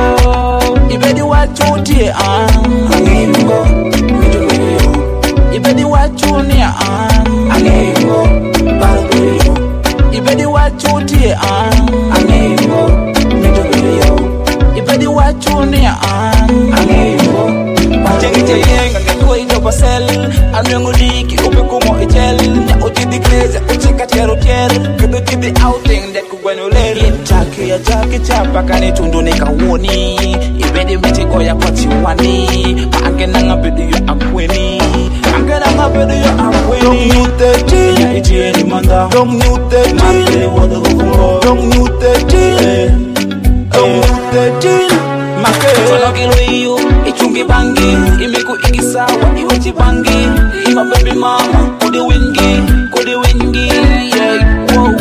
wow Ibedi wachutie, ah Angiyongo, mijuliyo Ibedi wachunia, ah Angiyongo, balguliyo Ibedi wachutie, ah Angiyongo, mijuliyo Ibedi wachunia, ah Angiyongo, Jengite yenga ngeko ito pasel Anwengu liki upe kumo ichel Nya uti di kleza uchika tiaru tiel Kedo ti di outing deku gwenu lel Chaki ya chaki chapa kani tundu nika woni Ibedi mitiko ya kwa chiwani Maange nanga bedu yo akweni Ange nanga bedu yo akweni Dong nyute jil Nya ichie ni manda Dong nyute jil Mante wado kukumbo Dong nyute jil Dong nyute jil Tono kiluiyu, ichungi bangi Imeku ikisawa, iwe jibangi Ima baby mama, kudi wingi Kudi wingi, yeah, wow,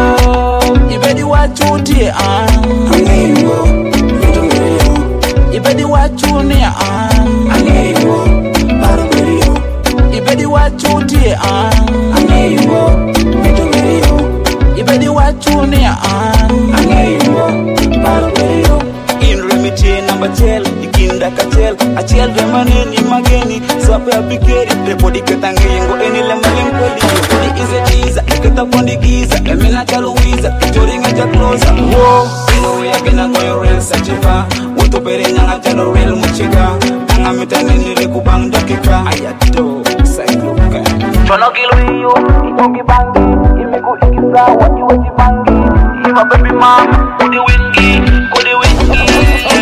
wow Ibedi wachutie, ah Angiyongo, mijuliyo Ibedi wachunie, ah Angiyongo, balguliyo Ibedi wachutie, ah Angiyongo, mijuliyo Ibedi wachunie, ah Angiyongo, balguliyo Inremiti number tel, ikinda katel Achel remaneni mageni Swape apikeri, repodi ketange yengo Eni lembalem kweli Yukudi ize jiza, iketa kondi giza Emina chaluwiza, ijoringa cha closer Wow, ino ya gena goyo real sachifa Woto pere nyanga chalo real muchika Nanga mitani nile kubang dakika Ayato, saikluka Chono kilo iyo, ikongi bangi Imeku ikisawa, iwe jibangi Ima baby mama, kudi wingi Kudi wingi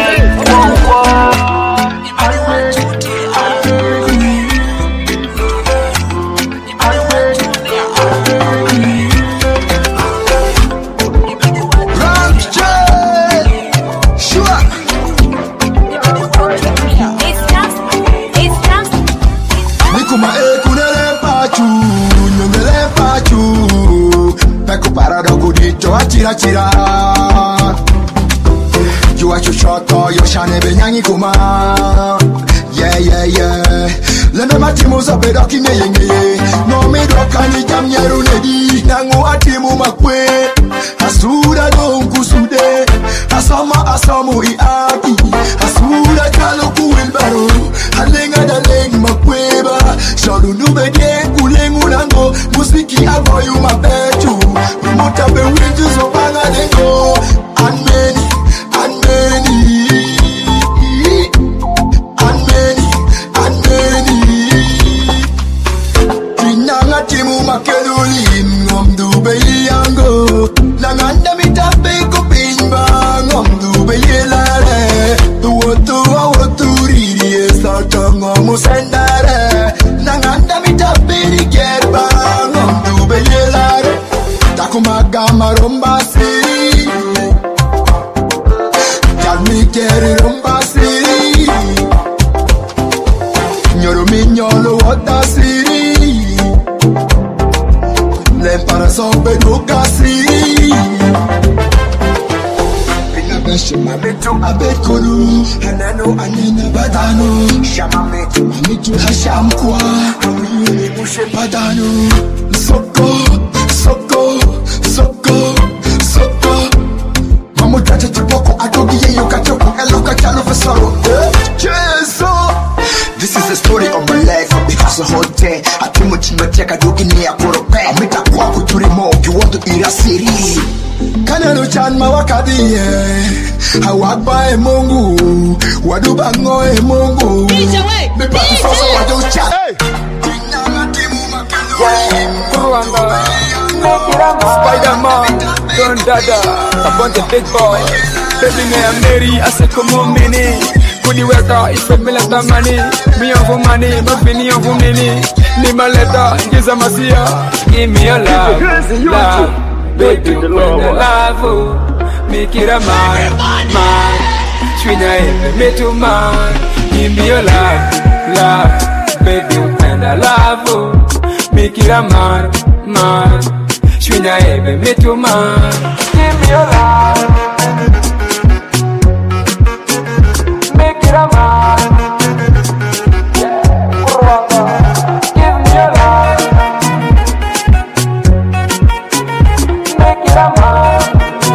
Chira chira You are your shot or your shane benyangi kuma Yeah yeah yeah Lena matimu za bedaki meyenge No me doka ni jam nyeru nedi Nangu atimu makwe Asura donku sude Asama asamu iaki Asura kalo kuwilbaro Halenga da leng makweba Sharu nube gen kulengu nango for you my bed too. We must have been winches so bang and they go. And many, and many, and many, and many. Tinanga timu makeluli ngom dube yango. Langanda mitape kupimba ngom dube yelare. Tuwotu awotu riri esartongo musendare. Langanda mitape rigerba ngom dube yelare. Takumaga maromba siri. Jalmi keri romba siri. Nyoro minyolo wota siri. Lempara sobe nuka siri. Pina beshi mabetu abekuru. Hanano anina badano. Shama metu mamitu hashamkwa. Awiyuni bushe badano. Soko, soko, soko, soko. Mamu tacha chipoko adogi yeyo kachoko. Eloka chalo for sorrow. Jesu. This is the story of my life. I because of whole day. I think much in my check. I do in here for a pay. I meet a quack with three more. You want to eat a city? Kanelo chan mawakadi ye. I walk by Mungu. Wadu bango e Mungu. Me back for wadu chat. Spider-Man, Don Dada, a bunch of big boys. Baby me a Mary, I say come on mini. Kudi weka, it's a milata money. Me on for money, my penny on for mini. Ni maleta, giza masia. Give me your love, love. Baby, when I love you, make it a man, man. Swina him, me too man. Give me your love, love. Baby, when I love you, make it a man, man. Swina him, me too man. Give me your love. Make it a man. Yeah, give me your love. Make it a man.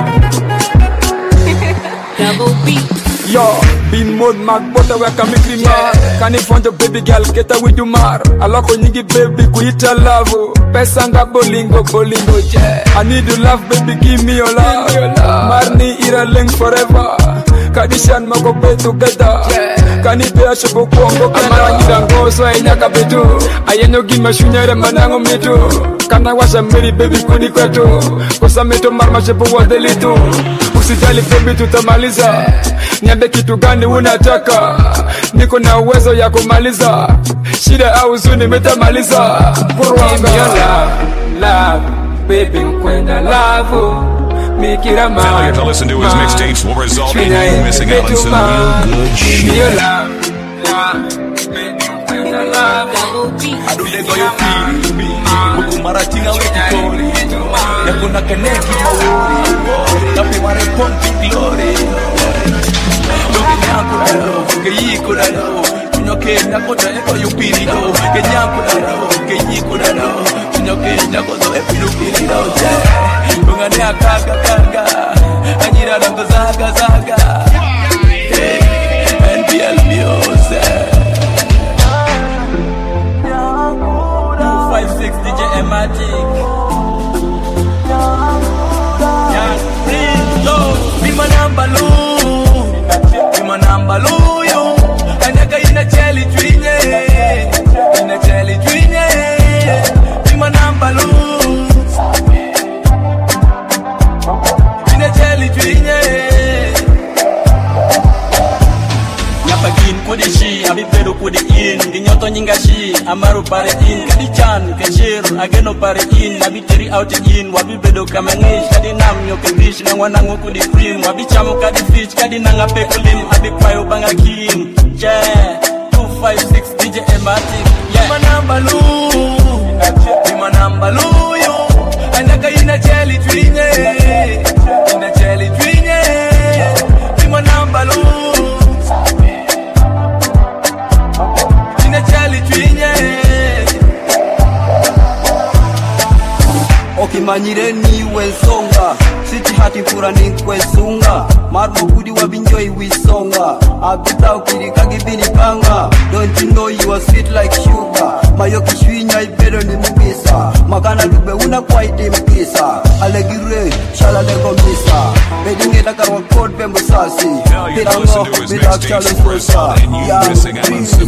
Double beat. Yo, be mode mag butter where can make me mar. Can you find your baby girl get her with you mar? I like when you give baby kuita love. Pesanga bolingo bolingo yeah. I need your love baby give me your love. Marni ira link forever. Kadishan mago be together. Kani be a shoko kongo kana nyidango so enyaka betu. Ayeno gima shunyere manango mitu. Kana washa meri baby kuni kwetu. Kosa meto marma shepo wa delitu. Usijali baby tutamaliza. Niambe kitu gani unataka. Niko na uwezo ya kumaliza. Shida au huzuni metamaliza. Give me your love, love. Baby kwenda love. Make it a man. Failure to listen to his mixtapes will result in you missing out on some real good shit. Give me your love, love. Baby kwenda love. Adulego yo pi Muku maratina wetikori Yakuna kaneki mawuri Napi mare ponti glory Loke nyanku dalo Keyiko dalo Tunyoke nakota eko yo pirido Kenyanku dalo Keyiko dalo Tunyoke nakoto epilu pirido Tungane akaga kaga Anyira dango zaga zaga N B L music five six D J Ematic. Yeah, please, yo, be my number low, be my number low, yo. Kanyaka ina cheli twinye, ina cheli twinye, be my number low, ina cheli twinye. Nyapagin kodi shi, abipero kodi in, ginyoto nyinga shi, amaru pare in, kadi chan, kashir, ageno pare in, abiteri out in, wabibedo kamangish, kadi nam nyoke bish, nangwanango kodi cream, wabichamo kadi fish, kadi nanga pekulim, abipayo banga kim, yeah, two five six D J Ematic, yeah, ima namba lu, ima namba lu, yo, anaka ina cheli twinye, ina cheli twinye, ima namba lu, Okimanyire niwe nsonga Siti hati fura nikwe sunga Marmo kudi wabinjoi wisonga Abita ukirika gibini panga Don't you know you are sweet like sugar Mayo kiswinya ibero ni mubisa Magana lube una kwa ite mpisa Alegire, shala lego misa Bedingeta karwa kod pembo sasi Pirango, bidak shala sosa Ya mbiso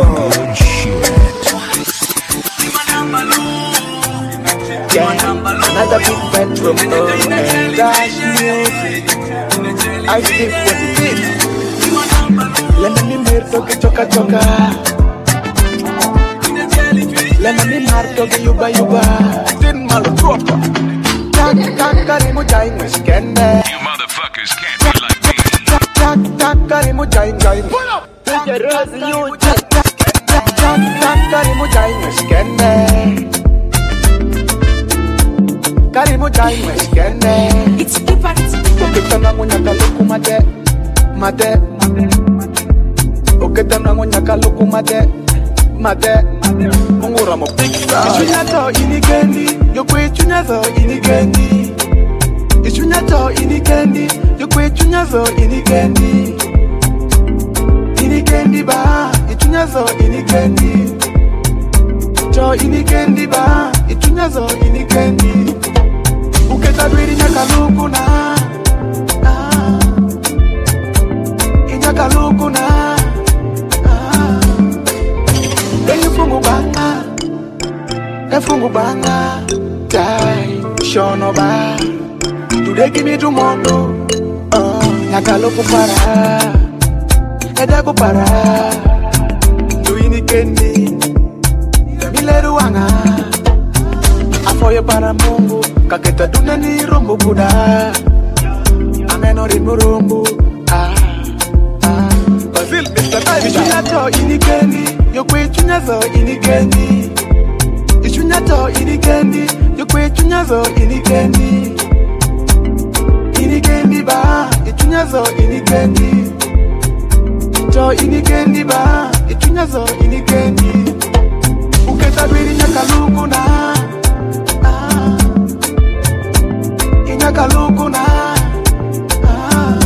Another big bedroom, oh, and dash music. I stick with the beat. Let me hear toke choka choka. Let me hear toke yuba yuba. Din malu proper. Tak tak karimu jai ngeskende. You motherfuckers can't be like me. Tak tak tak karimu jai jai. Pull up. Tak tak tak karimu jai ngeskende. Karimu jai ngeskende. It's the party. Oketana ngunyaka luku mate, mate. Oketana ngunyaka luku mate, mate. Mungura mo pizza. Ichunyato inikendi, yokwe chunyazo inikendi. Ichunyato inikendi, yokwe chunyazo inikendi. Inikendi ba, ichunyazo inikendi. Cho inikendi ba, ichunyazo inikendi. Uketa dwiri nyaka luku na. Kaluku na ah. Dengi fungu banga E fungu banga Dai Shono ba Today give me tomorrow oh. Nyakaluku para Edaku para Tuini kendi Demileru wanga Afoye para mungu Kaketa dunani rumbu kuda Ameno rimu rumbu ah. Ichunyato inikendi, yokwe chunyazo inikendi. Ichunyato inikendi, yokwe chunyazo inikendi. Inikendi ba, ichunyazo inikendi. Cho inikendi ba, ichunyazo inikendi. Uketa dwiri nyakaluku na ah. Inyakaluku na ah.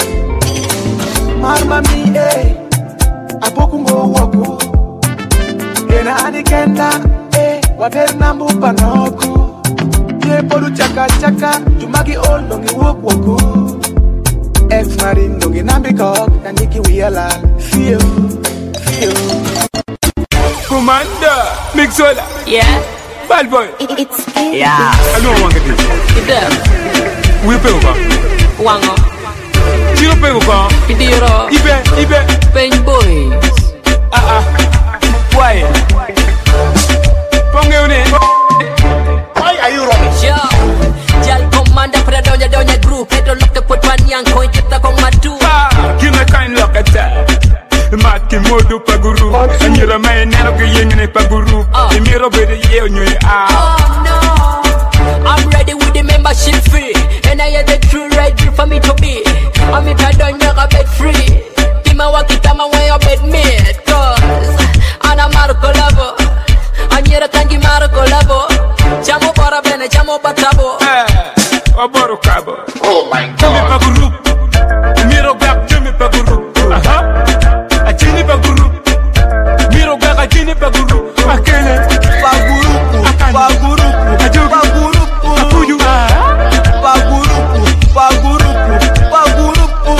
Marma mi eh Apokungo waku Ena anikenda eh Waterna mbupa noku Ye podu chaka chaka Jumagi olongi woku waku Ex-marine dongi nambikok Nandiki wiyala Feel Feel Commander Mixola. Yeah. Bad boy. It, it's yeah. I know one get this. It does. We pay over. Wango. Zero pay over. Idiro. Ibe, Ibe. Pain boys. Ah ah. Why? Ponge une. Why are you rubbish? Yo. Jal commander para doña doña group. Eto look to put one young coin kita kong matu. Ah, give me kind look at that. Maki modu paguru Nyira mai nero ke yengene paguru Imiro bede ye onye ah Oh no I'm ready with the membership fee And I had the true right for me to be I'm if I don't know a bed free Tima wakitama when your bed made Cause Ana Marco Lavo Anyira kangi Marco Lavo Chamo para bene chamo batabo Eh Oboro kabo Oh my god Jimmy paguru Imiro gak Jimmy paguru Aha Achini paguru Miro gaga chini paguru Akene Pagurupu Pagurupu Pagurupu Apuyu Pagurupu Pagurupu Pagurupu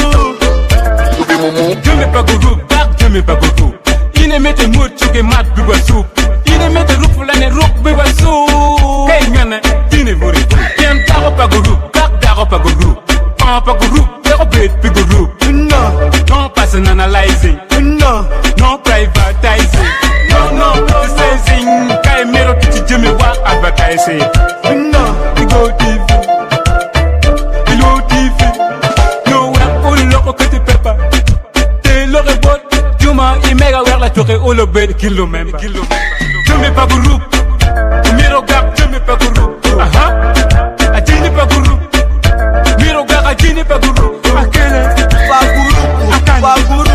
Jumi paguru Bak jumi paguru Ine mete mood chuke mat biba soup Ine mete rupu lane rup biba soup Kay ngane Tine vuri Yen tago paguru Kak dago paguru Pan paguru Dego bed piguru No Non passen analyzing No, no privatizing. No, no processing. Kai mero kichi jimmy wa advertising. No, we go T V. We go T V. No, we are all loco que te pepa. Te lo rebot. Juma i mega wer la toke all obed kilo member. Jimmy paguru. Mero gap jimmy paguru. Aha. A jini paguru. Mero gap a jini paguru. Akele. Paguru. Akani. Paguru.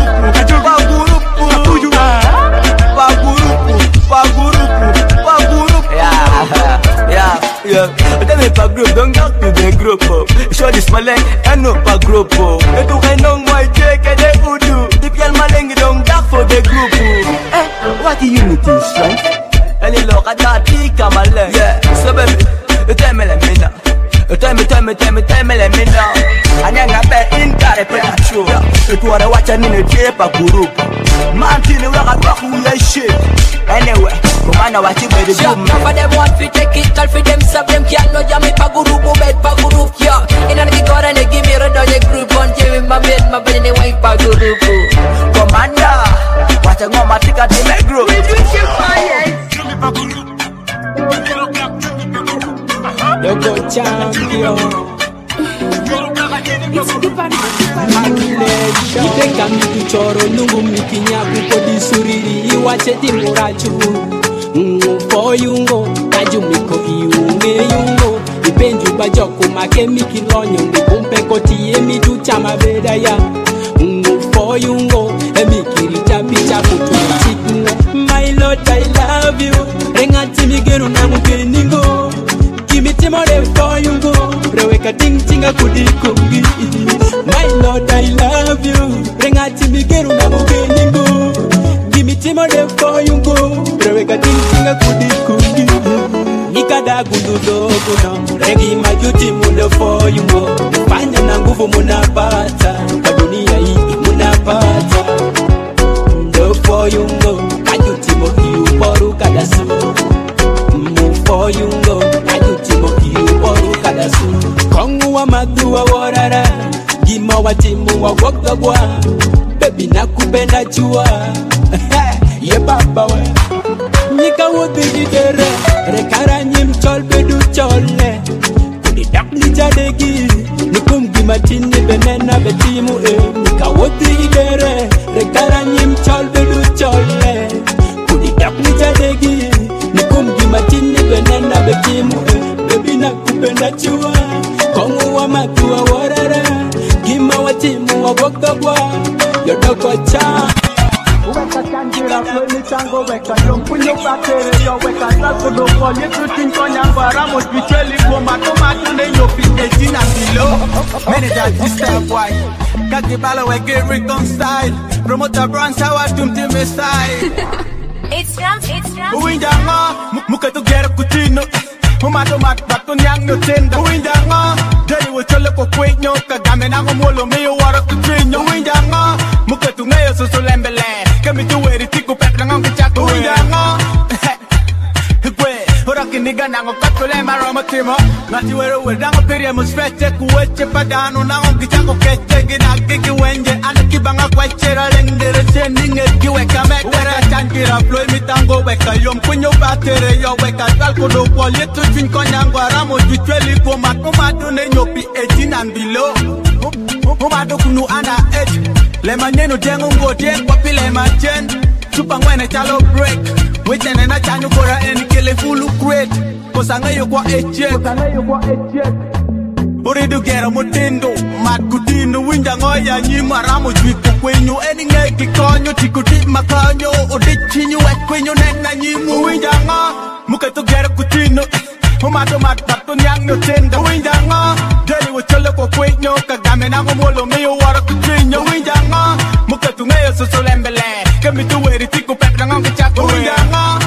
Yeah, tell me pa group, don't talk to the group up. Show this maleng, and no pa group up. Eto kay nong my check and the udu. If y'all maleng, don't talk for the group. Eh, what the unity, strength? Any look at that, come my leg. Yeah, so baby, you tell me let me know. You tell me, tell me, tell me, tell me let me know. And then I bet in car a true. If you wanna watch a minute, tape a group. Man, till you rock a rock who you shit. Anyway, come on, watch it with the boom. But them want to take it, all for them, sub them can't know Yami Paguru, bed Paguru, yeah. In a car and they give me a dog group on Jimmy, my bed, my bed, and white Paguru. Commander, watch a mama take a team group. You go champion. Ipeka mikuchoro nungu mikinyaku kodi suriri iwache timurachu for yungo tajumiko iunge yungo ipenju bajoko make mikilonyo ndikumpe koti emitu chama bedaya for yungo emikirita picha kutuchikno. My Lord, I love you. Rengati migenu na mugeningo. Give me timore for yungo. Reweka ting tinga kudikungi. My Lord, I love you. Rengati migenu na mugeningo. Give me timore for yungo. Reweka ting tinga kudikungi. Nikada gundudo kuno. Regi majuti mundo for yungo. Fanya na nguvu munapata. Kwa dunia hii munapata. Ndo for yungo. Majuti mo hiu boru kadasu. Mu for yungo. Majuti mo hiu boru kadasu. Kongu wa madua warara. Gima wa timu wa wogabwa. Baby nakupenda jua. Ye baba we. Nika wote gidere. Rekara nyim chol bedu chole. Kuni dak ni jadegi. Nikum gimatini benena betimu e. Nika wote gidere. Rekara nyim chol bedu chole. Kuni dak ni jadegi. Nikum gimatini benena betimu e. Baby nakupenda jua. Kongu wa matua warara. Gima wa timu wa wogabwa. Yodoko cha. Weka kanjira kwenye chango weka yompunyo bakere yo weka zako do kolye tutinko nyangwara mo bicheli ko matoma tune yo pite na bilo. Manager this step why kaki bala we get reconcile promoter brand sawa tumti me style. It's Rams, it's Rams. Uwinjanga muka tu gera kutino Umato mat bato nyang no tenda Uwinjanga Jari wo chole ko kwek nyo Kagame na ngomolo meyo wara kutrinyo Uwinjanga muka tu ngayo susu lembele Kami tu weri tiku pep na ngang kichako Uwinjanga Kwe Uraki niga na ngok katule marama timo Ngati wero wedango peri emu sveche Kuweche padano na ngong kichako keche Gina kiki wenje Ana kibanga kweche Ralengere cheninge kiwe kamek Wera chankira floy mitango weka Yom kunyo batere yo weka Talko do kwa yetu chinko nyangwa Ramo juchweli kwa mat Umado ne nyopi eighteen and below Umado kunu ana edge Lema nyenu jengu ngoje Kwa pile machen Chupa ngwene chalo break Witene na chanyu kora eni kele fulu great Kosa ngayo kwa ejek Kosa ngayo kwa ejek Uridu gera mutindo Mat kutino winja ngoya nyima Ramo jwiku kwenyu Eni nge kikonyo Chikuti makonyo Udi chinyu wet kwenyu Nena nyimu winja nga Muka tu gera kutino Umato mat bato nyang no tenda Winja nga Jeli wachole kwa kwenyo Kagame na ngomolo Meyo wara kutrinyo Winja nga Muka tu ngayo susu lembele Kami tu weri tiku pep na ngang kichako Winja nga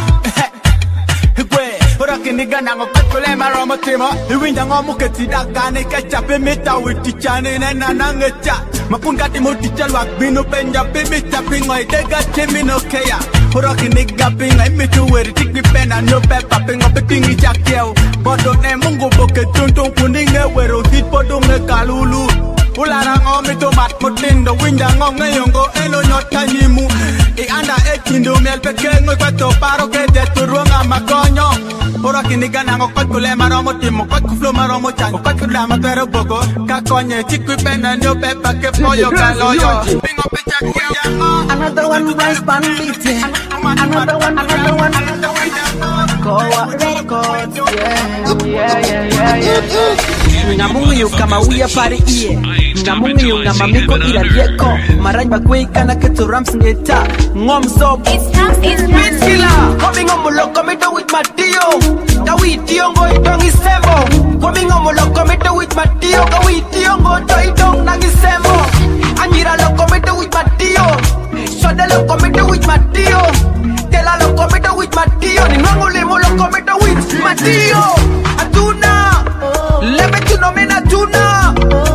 Uraki niga na ngokatule marama timo Iwinja ngomu ketidakane Kechape mita witichane Nena nangecha Makungati muticha lwak binu penja Pimita pingoy dega chimino kea Uraki niga pinga imitu weri tikwi pena Nyo pepa pingo petingi chakiao Bodo ne mungu boke tuntun kuninge Wero hit bodo nge kalulu Ulara ngomi tomat mutindo Winja ngonge yongo eno nyota nyimu I anda echindo miel peke ngoy kweto paro ke deturuanga makonyo Ora kiniga nango kot kule maromo timo kot kuflo maromo chan kot kula matero bogo kakonye chikwi pena nyo pepa ke poyo kaloyo pingo pecha kia another one rice pan beating another one another one another one go records yeah yeah yeah yeah yeah ngamungu kama uya pare iye ngamungu ngama miko ila rieko marajba kweka na keto rams ngeta ngom so It's Rams, it's Rams. killer coming on moloko me do with my dio Kawiti yongo itong isemo Coming on moloko me do with my dio Kawiti yongo to itong nagisemo Angira loko me do with my dio Shode loko me do with my dio Tela loko me do with my dio Ni nwangu Matio, Atuna, lebe tu no mena tuna,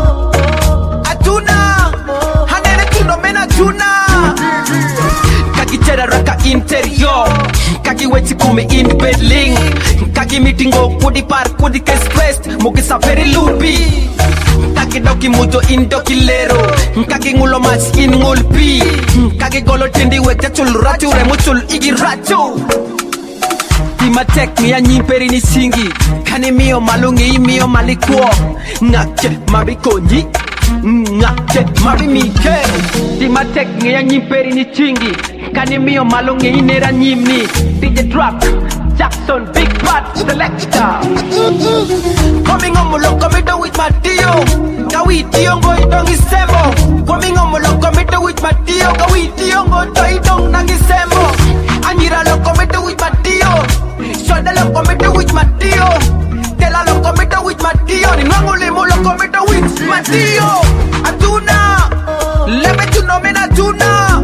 Atuna, hanere tu no mena tuna. Kaki chera raka interior, kaki weti kume in bedling, kaki meetingo kudi par kudi ke stressed, mugi safari lupi. Kaki doki muto in doki lero, kaki ngulo mas in ngulpi, kaki golo tindi wete chul ratu remu chul igi ratu. Tima tek mi anyimperi ni singi, kani mio malungi mio malikuo, ngake mabikonyi, ngake mabimike. Tima tek mi anyimperi ni chingi, kani mio malungi inera nyimni, D J Drop, Jackson, Big Bad, Selector. Coming on mulo committed with Matio, Kawiti ongo idongi semo. Coming on mulo committed with Matio, Kawiti ongo to idong nangi semo. Anira lo committed with Matio. Shoda lo committed with Matio. Tela lo committed with Matio. Ni nangule mo lo committed with Matio. Atuna, lebe tu no mena tuna.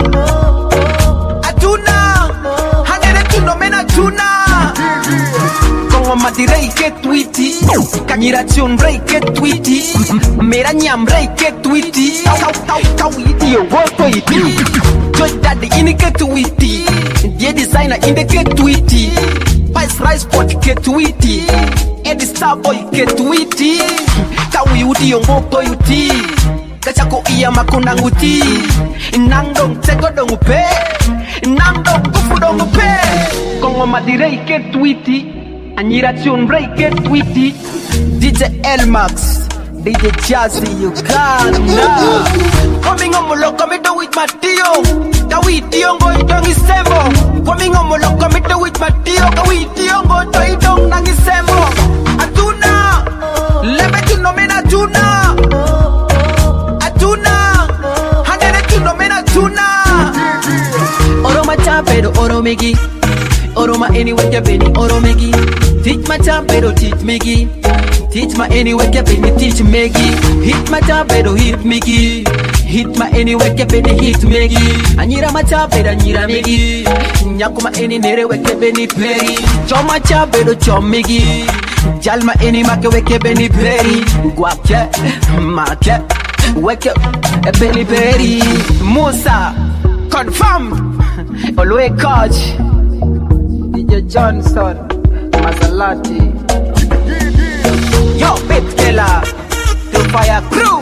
Atuna, hanere tu no mena tuna. Kongo madirei ke tweety, kanyira chun rei ke tweety, mera nyam rei ke tweety. Kau kau kau iti yo woto iti. Joy daddy ini ke tweety, dia designer ini ke tweety. Spice rice pot ke tweety, Eddie Starboy ke tweety. Kau yuti yo woto yuti, kachako iya makuna nguti. Nangdong tego dong upe, nangdong kufu dong upe. Kongo madirei ke tweety, Anira tune break it tweety. D J L-Max, D J Jazzy Uganda. Coming on mulo committed with Matio, Kawiti ongo idongi semo. Coming on mulo committed with Matio, Kawiti ongo to idong nangi semo. Atuna, lebe tu no mena tuna. Atuna, hanere tu no mena tuna. Oro macha pero oro megi, oro ma anyway ke beni oro megi. Teach my job, pero teach Miggy. Teach my anyway, ke beni teach Miggy. Hit my job, pero hit Miggy. Hit my anyway, ke beni hit Miggy. Anira my job, pero anira Miggy. Nyakuma any nere we ke beni peri. Chom my job, pero chom Miggy. Jal my any ma ke we ke beni peri. Guapke, make, weke e beni peri. Musa, confirm. Always coach. D J Johnson. Maserati. Yo, Bit Killer, the Fire Crew.